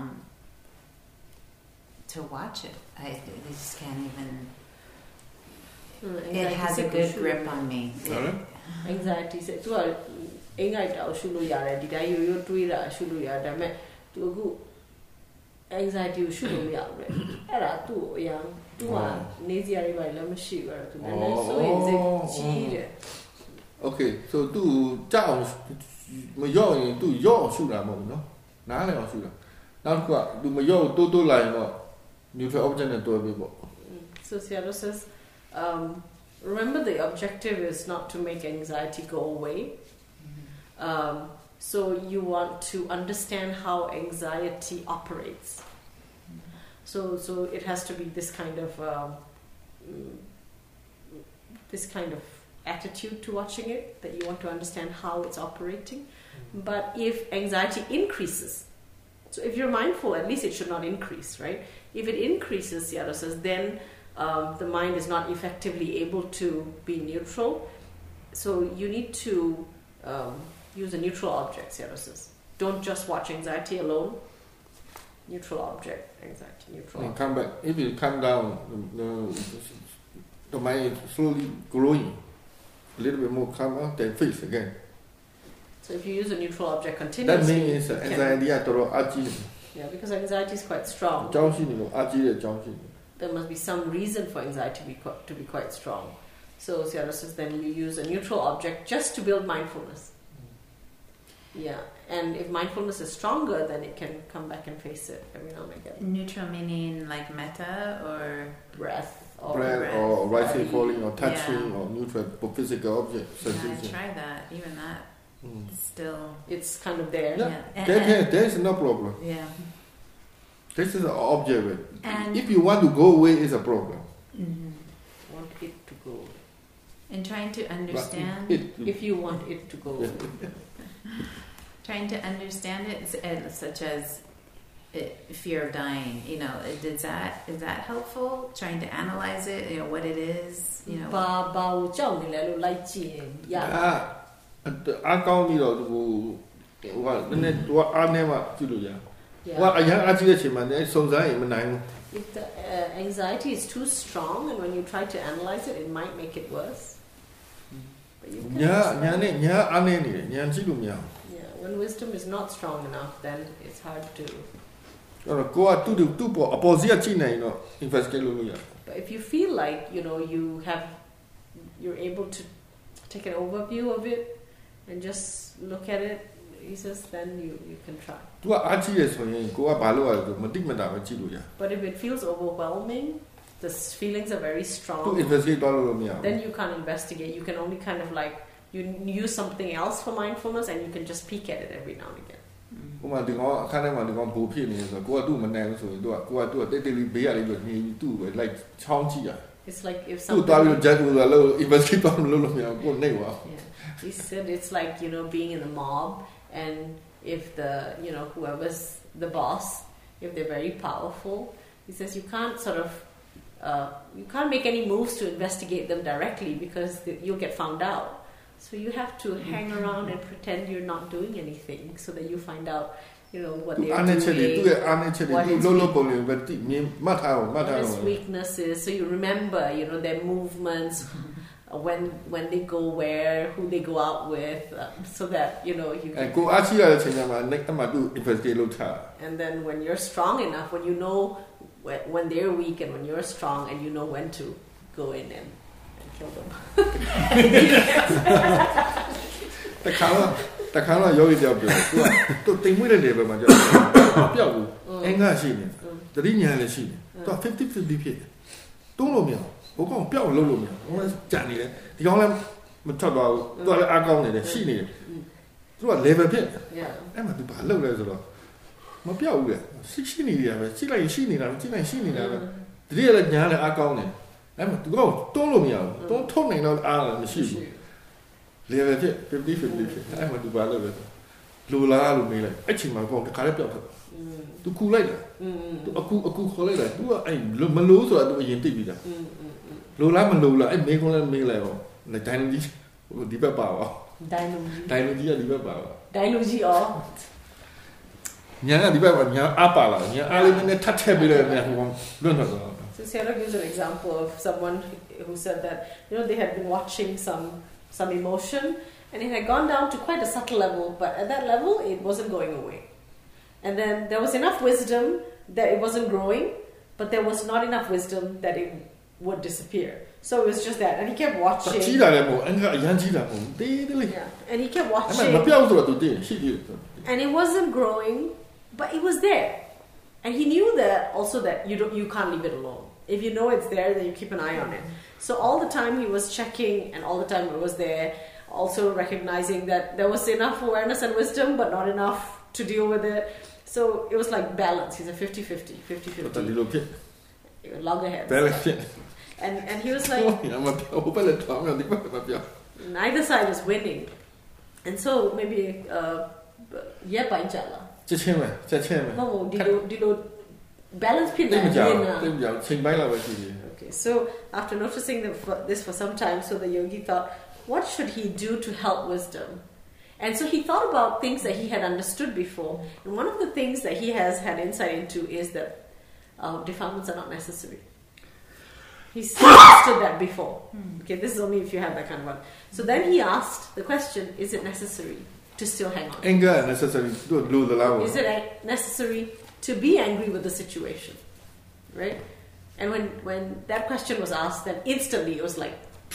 to watch it. I, I just can't even. It has a good grip on me. Alright. Anxiety စိတ်သူကအင်္ဂိုက်တာကိုရှုလို့ရတယ်ဒီတိုင်းရိုးရိုးတွေးတာရှုလို့ရတယ်ဒါပေမဲ့သူအခု anxiety ကိုရှုလို့မရဘူးလေအဲ့ဒါသူ့ကိုအရင်သူကနေစရာတွေပါလည်းမရှိဘူးအဲ့ဒါသူလည်းလည်းဆိုရင်စိတ်ကြီးတယ် Okay so သူကြောက်မရော့ရင်သူရော့ရှုတာမဟုတ်ဘူးเนาะနားလည်းအောင်ရှုတာနောက်ကသူမရော့တိုးတိုးလာရင်တော့ neutral object နဲ့တွဲပြီးပေါ့ So Seattle says um remember the objective is not to make anxiety go away. Um, so you want to understand how anxiety operates. So so it has to be this kind of um, this kind of attitude to watching it, that you want to understand how it's operating. But if anxiety increases, so if you're mindful, at least it should not increase, right? If it increases, Seattle says, then Um, the mind is not effectively able to be neutral. So you need to um, use a neutral object, Seattle says. Don't just watch anxiety alone. Neutral object, anxiety, neutral and object. come back. If you come down, the, the mind is slowly growing. A little bit more calmer, then face again. So if you use a neutral object continuously... That means uh, anxiety is very Yeah, because anxiety is quite strong. There must be some reason for anxiety to be, qu- to be quite strong. So Seattle says then you use a neutral object just to build mindfulness. Yeah, and if mindfulness is stronger, then it can come back and face it every now and again. Neutral meaning like metta or breath or breath, breath or rising, body. falling, or touching, Yeah. or neutral physical object. Yeah, Sensation. try that. Even that, Mm. still. It's kind of there. Yeah, Yeah. That, And- that, that is no problem. Yeah. This is an object. And- If you want to go away, it's a problem. Mhm. Want it to go. And trying to understand. But it- If you want it to go. Trying to understand it, s- uh, such as uh, fear of dying. You know, uh, is that is that helpful? Trying to analyze it. You know what it is. You know. ဘာဘာကိုကြောက်နေလဲလို့လိုက်ကြည့်ရင်ရအာအားကောင်းပြီးတော့ဟိုဟိုကနည်းနည်းတော့အားနေမှကြည့်လို့ရဟိုကအရင်အားကြည့်တဲ့အချိန်မှာလည်းစုံစမ်းရင်မနိုင်ဘူး If the uh, anxiety is too strong and when you try to analyze it, it might make it worse. But you can ညာ understand. ညာနဲ့ညာအားနေနေတယ်ညာကြည့်လို့မရဘူး Yeah, when wisdom is not strong enough, then it's hard to. အဲ့တော့ကိုကတူတူတူပေါ်အပေါ်စီကကြည့်နေရင်တော့ investigate လုပ်လို့ရ But if you feel like you know you have, you're able to take an overview of it and just look at it, he says, then you you can try. သူကအားကြည့်ရဆိုရင်ကိုကဘာလုပ်ရလဲဆိုမတိမတာပဲကြည့်လို့ရ But if it feels overwhelming, the s- feelings are very သူ strong. investigate တော့လို့မရဘူး Then you can't investigate. You can only kind of like you use something else for mindfulness, and you can just peek at it every now and again. ဟိုမှာဒီကောင်အခန်းထဲမှာဒီကောင်ဘူဖြစ်နေဆိုတော့ကိုကသူ့မနိုင်ဘူးဆိုရင်သူကကိုကသူ့တိတ်တိတ်လေးဘေးရလေးပြီးနေပြီးသူ့ပဲလိုက်ချောင်းကြည့်ရ It's like if သူ့သွားပြီး something. ဂျက်ကူလာလို့ investigate တော့မလုပ်လို့မရဘူးကိုနေပါ Yeah. He said it's like you know being in the mob, and if the you know whoever's the boss, if they're very powerful, he says you can't sort of uh, you can't make any moves to investigate them directly because th- you'll get found out. So you have to hang around and pretend you're not doing anything, so that you find out, you know, what သူ they're အားနေချက်တွေသူ့ doing, ရဲ့အားနေချက်တွေ what သူ its လုံး weak- လုံးပုံတွေပဲတိမြင်မှတ်ထားအောင်မှတ် what ထားအောင် its weakness is. So you remember, you know, their movements, uh, when when they go where, who they go out with, uh, so that you know you အဲ can. ကိုအားရှိရတဲ့ချိန်မှာနေအမှသူ investigate လုပ်ထား And then when you're strong enough, when you know when, when they're weak and when you're strong, and you know when to go in and, and kill them. တခါတော့တခါတော့ယောဂီကြောက်ပြောသူကသူတင်မွေးတဲ့ level မှာကြောက်ပြောက်ဘူးအင်္ဂါရှိနေတတိညာလည်းရှိနေသူကfifty fiftyဖြစ်တယ်တုံးလို့မရဘူးဟိုကောင်ပြောက်လို့လို့မရဘူးဟိုကကြံနေတယ်ဒီကောင်လည်းမထွက်သွားဘူးသူကလည်းအားကောင်းနေတယ်ရှိနေတယ်သူက level ဖြစ် Yeah. အဲ့မှာသူဘာလုပ်လဲဆိုတော့မပြောက်ဘူးလေရှိရှိနေရပဲရှိလိုက်ရှိနေတာရှိလိုက်ရှိနေတာပဲတတိယလည်းညာလည်းအားကောင်းတယ်အဲ့မှာသူကတုံးလို့မရဘူးတုံးထုတ်နိုင်တော့အားလည်းမရှိဘူး level ဖြစ်fifty fiftyဖြစ်အဲ့မှာသူဘာလုပ်လဲလူလားလို့မေးလိုက်အဲ့ချိန်မှာကောင်တခါလည်းပြောက်သွားသူကူလိုက်တယ်သူအခုအခုခေါ်လိုက်တယ်သူကအဲ့မလို့ဆိုတာသူအရင်သိပြီးသားလူလားမလို့လားအဲ့မေးခွန်းလည်းမေးလိုက်တော့ဒိုင်နိုကြီးဒီဘက်ပါပါ Dynalogy. ဒိုင်နိုကြီးကဒီဘက်ပါပါ Dynalogy or ညာကဒီဘက်မှာညာအားပါလာညာအားလေးနည်းနည်းထပ်ထည့်ပြီးတော့ညာဟိုလွတ်တော့ so Sarah gives an example of someone who said that you know they had been watching some some emotion and it had gone down to quite a subtle level, but at that level it wasn't going away. And then there was enough wisdom that it wasn't growing, but there was not enough wisdom that it would disappear. So it was just that, and he kept watching. ကြီးတာလည်းမဟုတ်အင်္ဂါအရန်ကြီးတာမဟုတ်တေးသေးလေး Yeah, and he kept အဲ့ watching. မပြောက်ဆိုတော့သူတည်ရှိသေးတယ် And it wasn't growing, but it was there. And he knew that also that you don't, you can't leave it alone. If you know it's there, then you keep an eye on it. So all the time he was checking, and all the time it was there. Also recognizing that there was enough awareness and wisdom, but not enough to deal with it. So it was like balance. He's a fifty-fifty, fifty-fifty. ဒီလိုဖြစ် Loggerheads. balance ဖြစ် And and he was like, မပြောဘယ်လိုထောင်းလဲဒီဘက်မပြော neither side was winning. And so maybe uh yeah by jala. ချက်ချင်းပဲချက်ချင်းပဲ No, dilo dilo balance pin တိတ်မကြောက် na. တိတ်မကြောက်ချိန်ပိုင်းလောက်ပဲရှိသေးတယ် Okay, so after noticing the, for, this for some time, so the yogi thought, what should he do to help wisdom? And so he thought about things that he had understood before. And one of the things that he has had insight into is that uh, defilements are not necessary. He's understood that before. Okay, this is only if you have that kind of one. So then he asked the question, is it necessary to still hang on? အင်္ဂါ necessary တို့လိုသလား Is it necessary to be angry with the situation? Right? And when, when that question was asked, then instantly it was like,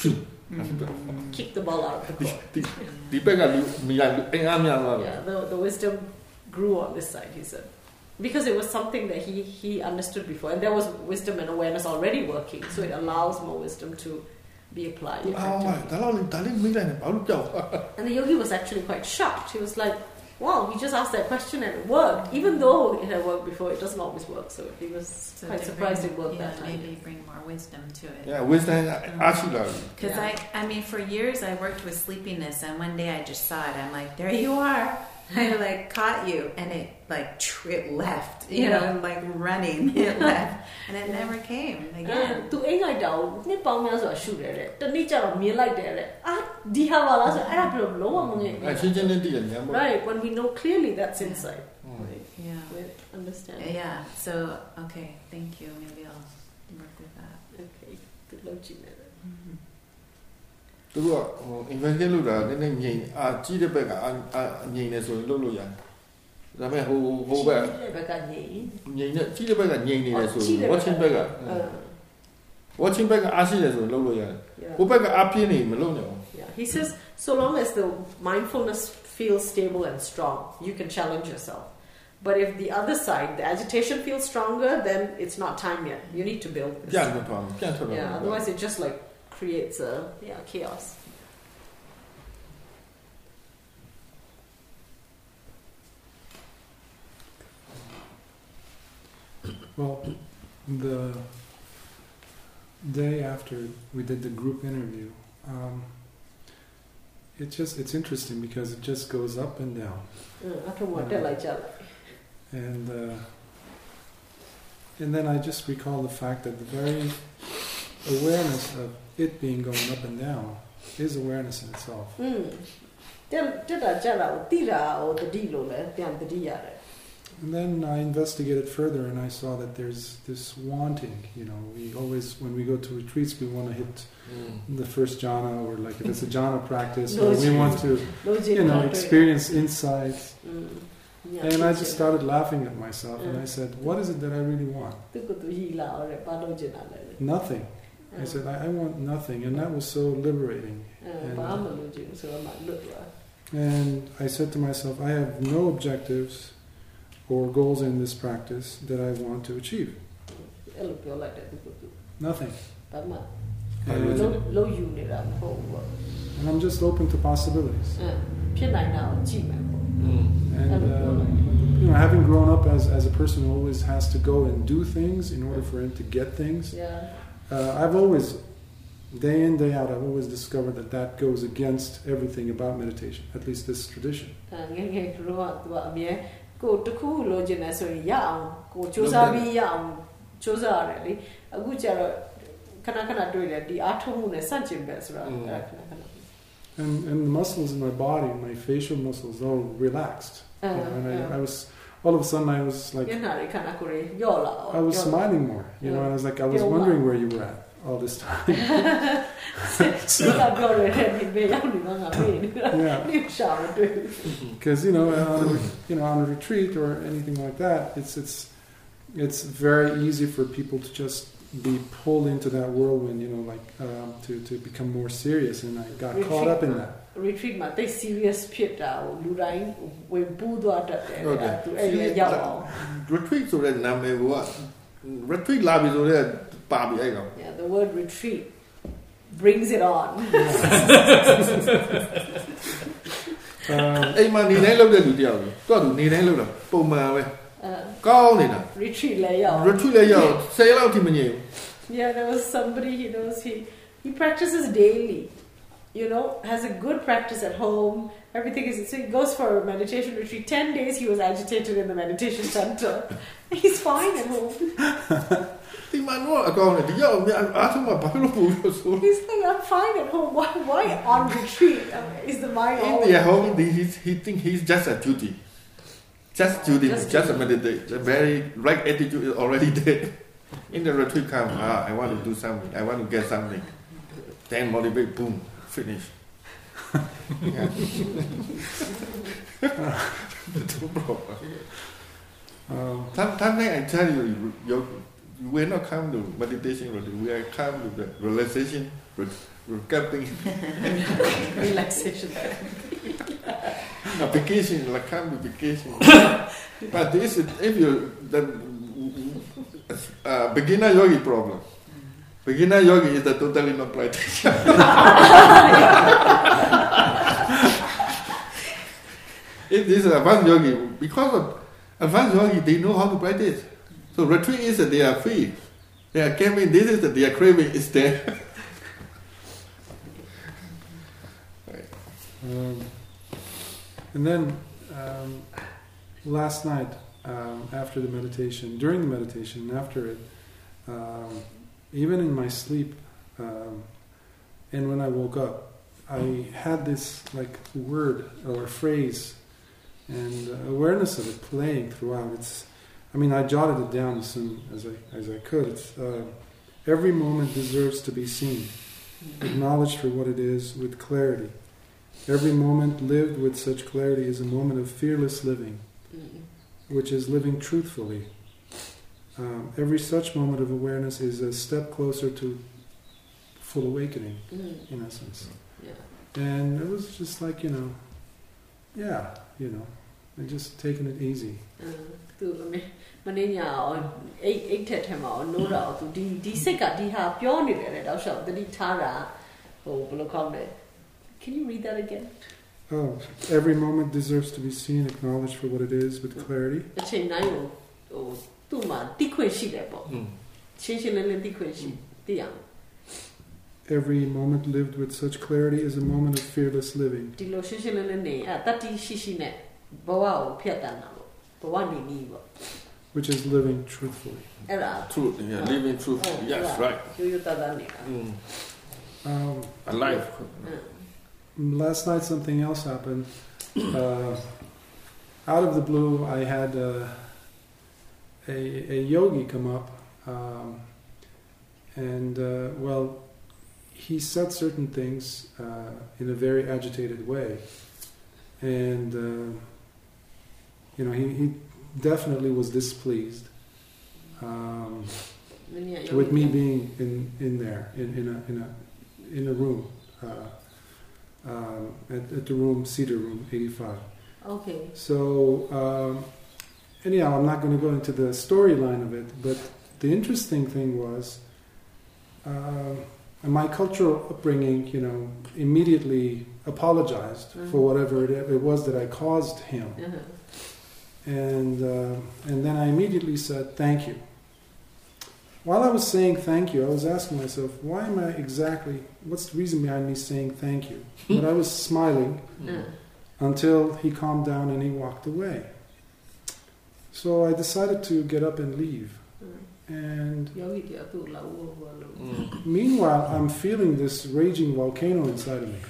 kick the ball out of the court. ဒီဘက်ကလူမိရလူအင်အားများသွားတယ် Yeah, the, the wisdom grew on this side, he said. Because it was something that he, he understood before. And there was wisdom and awareness already working. So it allows more wisdom to be applied. အော်ဒါတော့ဒါလေးမိလိုက်နေဘာလို့ကြောက် And the yogi was actually quite shocked. He was like, wow, he just asked that question and it worked. Even though it had worked before, it doesn't always work. So he was So quite to surprised bring, it worked yeah, that time. maybe bring more wisdom to it. yeah wisdom အားရှိလာပြီ Because Yeah. I, I mean, for years I worked with sleepiness, and one day I just saw it. I'm like, there you are. I like caught you, and it like it left. You Yeah. know, like running, it left, and it never came again. Tu ai ngai dau ni paung mya so shoot der de. Tani cha ro mien like der de. Ah di ha ba la so ai da blo lo wa mo ngai. အချင်းချင်းနဲ့တည်တယ်ညာမဟုတ် Right, when we know clearly that's insight. Right. Yeah. We understand. Yeah. So okay, thank you. Maybe I'll work with that. Okay. Tu lo chi ne. သူကဟို investigate လုပ်တာနည်းနည်းငြိမ်အာကြီးတဲ့ဘက်ကအာငြိမ်နေဆိုရင်လုပ်လို့ရတယ်ဒါပေမဲ့ဟိုဟိုဘက်ဘက်ကညင်ငြိမ်နေကြီးတဲ့ဘက်ကငြိမ်နေတယ်ဆိုရင် watching ဘက်က watching ဘက်ကအားရှိတယ်ဆိုရင်လုပ်လို့ရတယ်ဟိုဘက်ကအားပြင်းနေမလုပ်နဲ့ Yeah, he says so long as the mindfulness feels stable and strong, you can challenge yourself. But if the other side, the agitation feels stronger, then it's not time yet. You need to build this. ပြန်ထွက်သွားပြန်ထွက်သွား Yeah, otherwise it just like creates a yeah chaos. Well, the day after we did the group interview, um, it just it's interesting because it just goes up and down. Mm, after what yeah. like that. And uh, and then I just recall the fact that the very awareness of it being going up and down is awareness in itself. Mm. And then I investigated further and I saw that there's this wanting, you know, we always, when we go to retreats, we want to hit mm. the first jhana, or like if it's a jhana practice, or we want to, you know, experience insights. Mm. Yeah, and I just started laughing at myself mm. and I said, what is it that I really want? Nothing. I said, I, I want nothing. And that was so liberating. And, and I said to myself, I have no objectives or goals in this practice that I want to achieve. Nothing. And, and I'm just open to possibilities. And uh, you know, having grown up as, as a person who always has to go and do things in order for him to get things, uh, I've always, day in, day out, I've always discovered that that goes against everything about meditation, at least this tradition. And, and the muscles in my body, my facial muscles, all relaxed. Uh, you know, and I, I was, all of a sudden, I was like, I was smiling more. You know, I was like, I was wondering where you were at all this time. Because you know, on a, you know, on a retreat or anything like that, it's it's it's very easy for people to just be pulled into that whirlwind, you know, like um, to, to become more serious, and I got retreat, caught up in that. Retreat မှာ they serious ဖြစ်တာကိုလူတိုင်းဝင်ပူးသွားတတ်တယ်အဲ့ဒါသူအဲ့ဒီရောက်အောင် retreat ဆိုတဲ့နာမည်က retreat လာပြီဆိုတော့ပါပြီအဲ့ကောင် Yeah, the word retreat brings it on. အိမ်မှာနေတိုင်းလုပ်တဲ့လူတယောက်ကြီးသူကသူနေတိုင်းလုပ်တာပုံမှန်ပဲကောင်းနေတာ retreat လဲရောက် retreat လဲရောက်ဆယ်လောက်ထိမငြိမ် Yeah, there was somebody he knows he he practices daily, you know, has a good practice at home. Everything is so he goes for a meditation retreat. Ten days he was agitated in the meditation center. He's fine at home. He's like, I'm fine at home. Why why on retreat? I mean, is the mind in the home he he think he's just a duty. Just duty, just, just a meditate. The very right attitude is already there. In the retreat camp, ah, I want to do something. I want to get something. Then motivate, boom, finish. Yeah. No problem. Um, Sometimes I tell you, you we're not come to meditation. We are come to the relaxation, recapping, relaxation. A vacation, like come to vacation. But this is if you the uh, beginner yogi problem. Beginner yogi is the totally not practitioner. If this is advanced yogi, because of advanced yogi, they know how to practice. So retreat is that they are free. They are craving. This is that they are craving is there. Right. Um, and then um, last night, um, after the meditation, during the meditation, and after it, um, even in my sleep, um, and when I woke up, I had this like word or phrase and uh, awareness of it playing throughout. It's, I mean, I jotted it down as soon as I as I could. It's uh, every moment deserves to be seen, acknowledged for what it is with clarity. Every moment lived with such clarity is a moment of fearless living, which is living truthfully. Um, every such moment of awareness is a step closer to full awakening, mm. in essence. Yeah. And it was just like, you know, yeah, you know, and just taking it easy. Uh, မနေ့ညအောင်အိတ်အိတ်ထက်ထဲမှာအောင်နိုးတော့သူဒီဒီစိတ်ကဒီဟာပြောနေတယ်လေတောက်လျှောက်တတိထားတာဟိုဘယ်လိုခေါ်မလဲ Can you read that again? Oh, every moment deserves to be seen, acknowledged for what it is with clarity. အချိန်တိုင်းကိုဟိုသူ့မှာတိခွင့်ရှိတယ်ပေါ့ရှင်းရှင်းလင်းလင်းတိခွင့်ရှိသိရအောင် Every moment lived with such clarity is a moment of fearless living. ဒီလိုရှင်းရှင်းလင်းလင်းနေအဲတတိရှိရှိနဲ့ဘဝကိုဖျက်တမ်းတာပေါ့ဘဝနေနည်းပေါ့ Which is living truthfully. Truth, yeah, living truthfully. Yes, right. Mm. Um, Alive. Last night something else happened. Uh, out of the blue, I had uh, a, a yogi come up, um, and uh, well, he said certain things uh, in a very agitated way, and uh, you know he. he definitely was displeased um, with me being in, in there in, in a in a in a room uh, um, at, at the room Cedar Room eighty-five. Okay. So um, anyhow, I'm not going to go into the storyline of it, but the interesting thing was uh, my cultural upbringing. You know, immediately apologized mm-hmm. for whatever it, it was that I caused him. Uh-huh. And uh, and then I immediately said, thank you. While I was saying thank you, I was asking myself, why am I exactly, what's the reason behind me saying thank you? But I was smiling mm. until he calmed down and he walked away. So I decided to get up and leave. Mm. And mm. meanwhile, I'm feeling this raging volcano inside of me.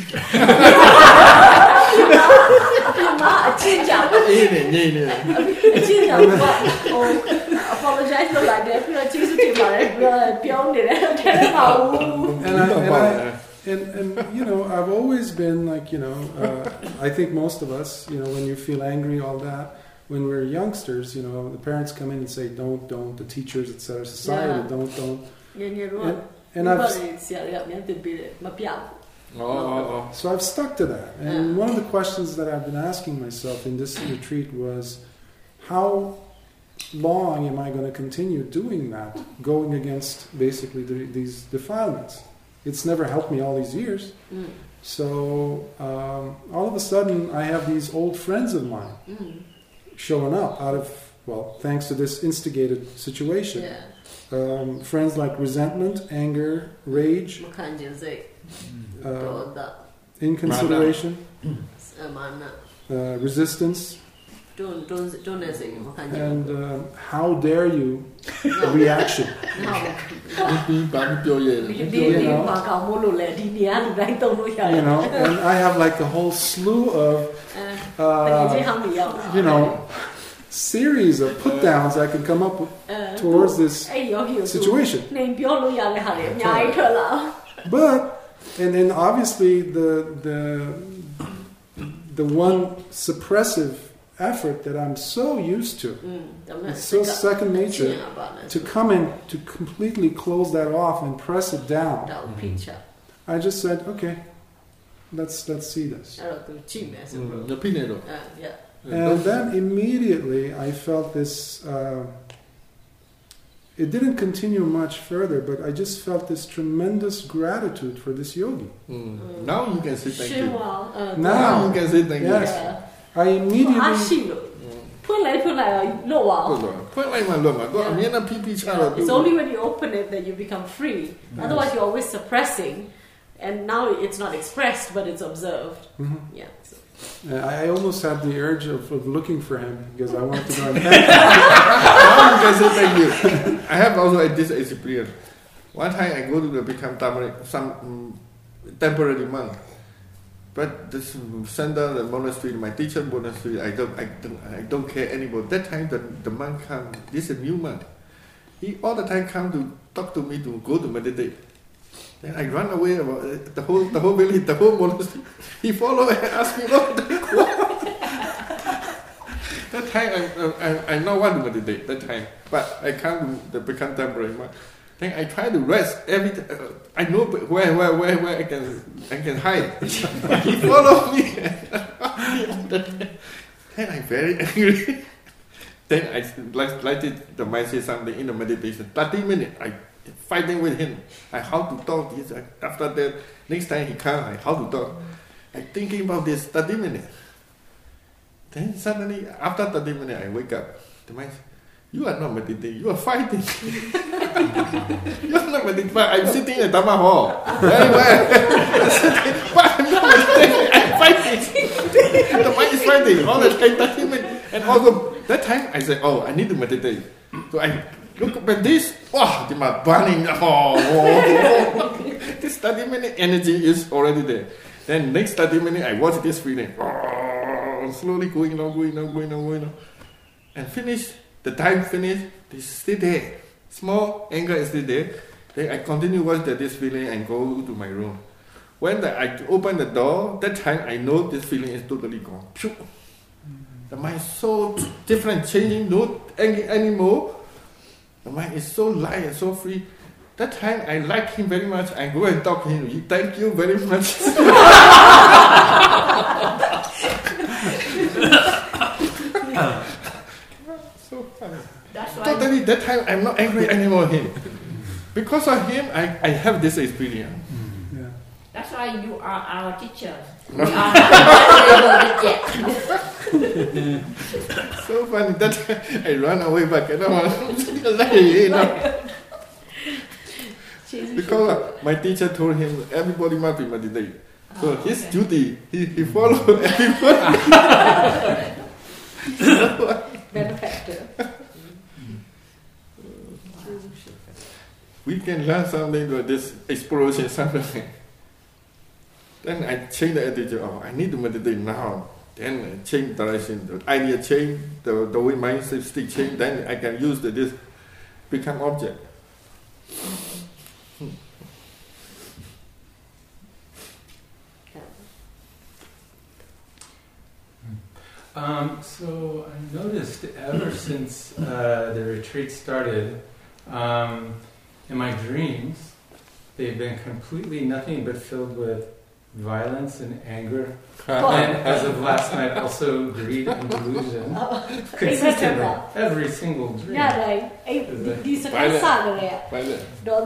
အချင်းကြောင့်အေးနေနေနေအချင်းကြောင့်ပေါ့ဟို apologize လုပ်လိုက်တယ်ပြီးတော့ကျေးဇူးတင်ပါတယ်ပြောနေတယ်ထဲမှာဘူး and I, and I and and you know I've always been like you know uh, I think most of us you know when you feel angry all that when we're youngsters, you know, the parents come in and say, don't, don't, the teachers, et cetera, society, Yeah. don't, don't. ငယ်ငယ်တော့ And, and I've, ဆရာတွေကမြန်တင်ပေးတယ်မပြဘူး Oh, oh, oh. so I've stuck to that. And Yeah. one of the questions that I've been asking myself in this retreat was, how long am I going to continue doing that, going against basically the, these defilements? It's never helped me all these years. Mm. So um, all of a sudden, I have these old friends of mine Mm. showing up out of, well, thanks to this instigated situation. Yeah. Um, friends like resentment, anger, rage, မခံကျင်စိတ် uh, ဒေါသ inconsideration, အမာန uh, resistance, တွန်းတွန်းတွန်းနေစိတ်မခံကျင် and um, how dare you reaction. ဒီဘာမပြောရလဲဒီဒီမှာကောင်းမို့လို့လေဒီနေရာလူတိုင်းတုံးလို့ရတယ် You know, and I have like a whole slew of, အဲတကယ်ချင်း uh, ဟောင်းနေရောက်တာ you know, series of put downs I can come up with အဲ towards this အဲ့ယောဂီကို situation. နှိမ်ပြောလို့ရတဲ့ဟာတွေအများကြီးထွက်လာ But, and then obviously the the the one suppressive effort that I'm so used to, อืมဒါမဲ့ it's so second nature, to come in to completely close that off and press it ဒါ down. ကိုဖိချာ I just said, okay, let's let's see this. အဲ့တော့သူကြည့်မယ်ဆိုတော့ The pinero. အဲ yeah And then immediately I felt this. Uh, it didn't continue much further, but I just felt this tremendous gratitude for this yogi. Mm. Now you can say thank ရှင်း you. ပါအဲ Now, you can say thank yes, you. I အား immediately. ရှိလို့ဖွင့်လိုက်ဖွင့်လိုက်လို့ပါဟုတ်တော့ဖွင့်လိုက်မှလွတ်မှာတော့အမြဲတမ်းဖိဖိချတော့ It's only when you open it that you become free. Otherwise, you're always suppressing, and now it's not expressed, but it's observed. Mhm. Yeah. So. Uh, I I almost had the urge of, of looking for him because I wanted to go and thank him. Now you can say thank you. I have also had this experience. One time I go to the become tamaric, some um, temporary monk. But this center, the monastery, my teacher monastery, I don't, I don't, I don't care anymore. That time the, the monk come, this is a new monk. He all the time come to talk to me to go to meditate. Then I run away about uh, the whole, the whole village, the whole monastery. He follow and ask me, what? That time I, I, I not want to meditate. That time, but I come to the become temporary monk. Then I try to rest every. T- uh, I know where, where, where, where I can, I can hide. He follow me. Then I'm very angry. Then I like, like it, the mind say something in the meditation. thirty minutes, I fighting with him. I how to talk this. I, after that, next time he come, I how to talk. I thinking about this thirty minutes. Then suddenly, after thirty minutes, I wake up. The mind say, you are not meditating, you are fighting. You are not meditating, but I'm sitting in Dhamma hall. Very well. I'm sitting, but I'm not meditating, I'm fighting. The mind is fighting all the time, thirty minutes. And also, that time I said, oh, I need to meditate. So I look up at this, wow, the mind burning. Oh, this thirty minute energy is already there. Then next thirty minutes, I watch this feeling. Oh, slowly going on, going on, going on, going on. And finish. The time finished, it's still there. Small anger is still there. Then I continue watch the, this feeling and go to my room. When the, I open the door, that time I know this feeling is totally gone. Phew. The mind is so different, changing, no angry anymore. The mind is so light and so free. That time I like him very much. I go and talk to him. Thank you very much. So funny. That's why Totally, that time I'm not angry anymore with him. Because of him, I, I have this experience. Yeah. that's why you are our teacher. We are not able yet. So funny. That time I run away back. I don't want to you know. Because uh, my teacher told him everybody must be meditating. So Oh, his okay. duty, he, he followed everybody. benefactor We can learn something with this exploration something. Then I change the attitude. Oh, I need to meditate now. Then I change direction. The idea change. The the way mindset stick change. Then I can use the, this become object. Um, so I noticed ever since uh, the retreat started, um, in my dreams, they've been completely nothing but filled with violence and anger. And as of last night, also greed and delusion. Consistently, every single dream. Yeah, like, these are violent. Violent.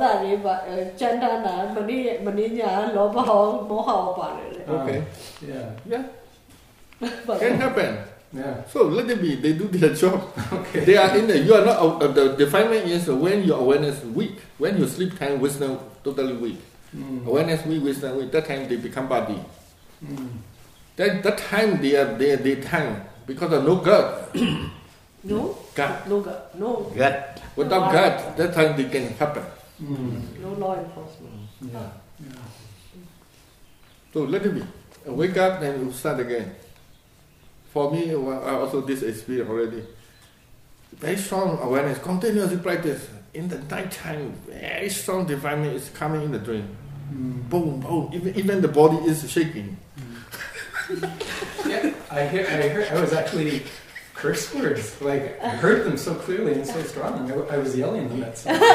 Okay. Yeah. Yeah. Can happen. Yeah. So let it be. They do their job. Okay. They are in the. You are not. Uh, the definement is when your awareness is weak. When your sleep time wisdom totally weak. Mm. Awareness weak, wisdom weak. That time they become body. Mm. That that time they are they they time because of no gut. No. Gut. No gut. No. Gut. Without gut, that time they can happen. Mm. No law enforcement. Yeah. Yeah. So let it be. Wake up and you start again. For me, I also this experience already. Very strong awareness, continuously practice. In the night time, very strong defilement is coming in the dream. Mm. Boom, boom. Even even the body is shaking. Yeah, I hear, I heard. I was actually curse words. Like I heard them so clearly and so strong. I, I was yelling them at someone.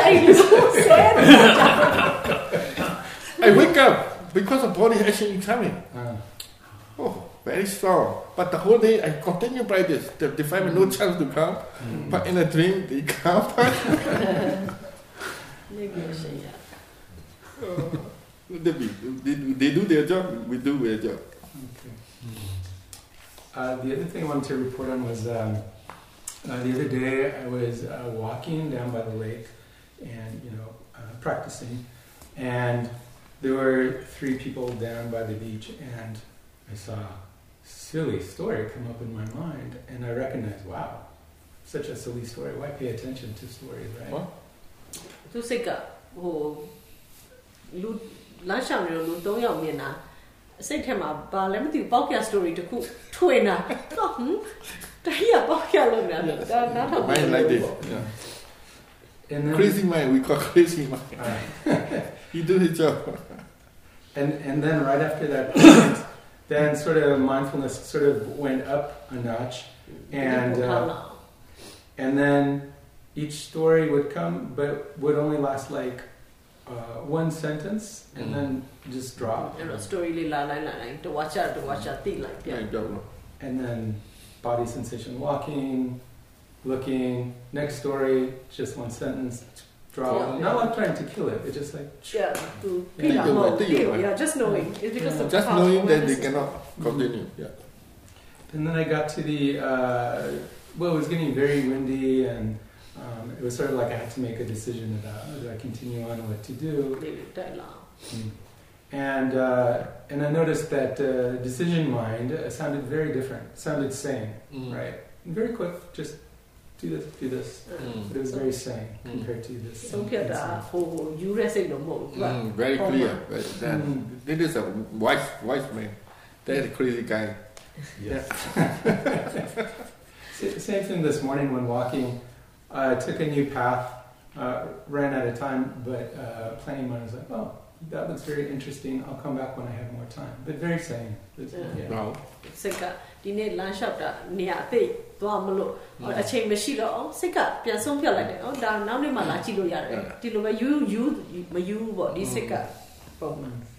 I wake up because the body action is coming. Uh, Oh, very strong. But the whole day I continue practice. The defilement no chance to come. mm. But in a dream they come. Oh, they, they, they do their job. We do their job. Okay. Uh, the other thing I wanted to report on was um, uh, the other day I was uh, walking down by the lake and, you know, uh, practicing, and there were three people down by the beach, and I saw a silly story come up in my mind, and I recognized, wow, such a silly story. Why pay attention to stories, right? What? To say that, oh, lu, lunch hour lu don't you mean na? Say to him, but let me do about story to cook twina. Hmm. Yeah, about your look at that. Not Mind like this. Yeah. And then, Crazy mind. We call crazy mind. uh, He do his job. and and then right after that point, then sort of mindfulness sort of went up a notch, and uh, and then each story would come, but would only last like uh, one sentence, and Mm. then just drop. You know, story li la la la la. To watch out, to watch out, thing like Yeah, that. job. And then body sensation, walking, looking. Next story, just one sentence, drop. Yeah. Not like trying to kill it. It's just like Yeah, to Yeah, feel you more, might, you feel, might. yeah, just knowing. It's because of Just how knowing that they awareness is- cannot continue. Yeah. And then I got to the, uh, well, it was getting very windy, and um, it was sort of like I had to make a decision about do I continue on what to do. Mm. And uh, and I noticed that uh, decision mind uh, sounded very different, sounded sane, Mm. right? Very quick, just do this, do this. Mm. But it was very sane Mm. compared to this. So get that whole you racing no more. Mm, very Oh, clear. man. Very, that, Mm. This is a wise, wise man. That is a crazy guy. Yeah. Sa- Same thing this morning when walking. I took a new path, uh, ran out of time, but uh, planning mind was like, oh, that looks very interesting. I'll come back when I have more time. But very sane. It's- Yeah. yeah. Wow. စိတ်ကဒီနေ့လမ်းလျှောက်တာနေရာအသိသွားမလို့အချိန်မရှိတော့စိတ်ကပြန်ဆုံးဖြတ်လိုက်တယ်။ဟောဒါနောက်နေ့မှလာကြည့်လို့ရတယ်။ဒီလိုပဲယူယူမယူဘူးပေါ့ဒီစိတ်ကပုံမှန်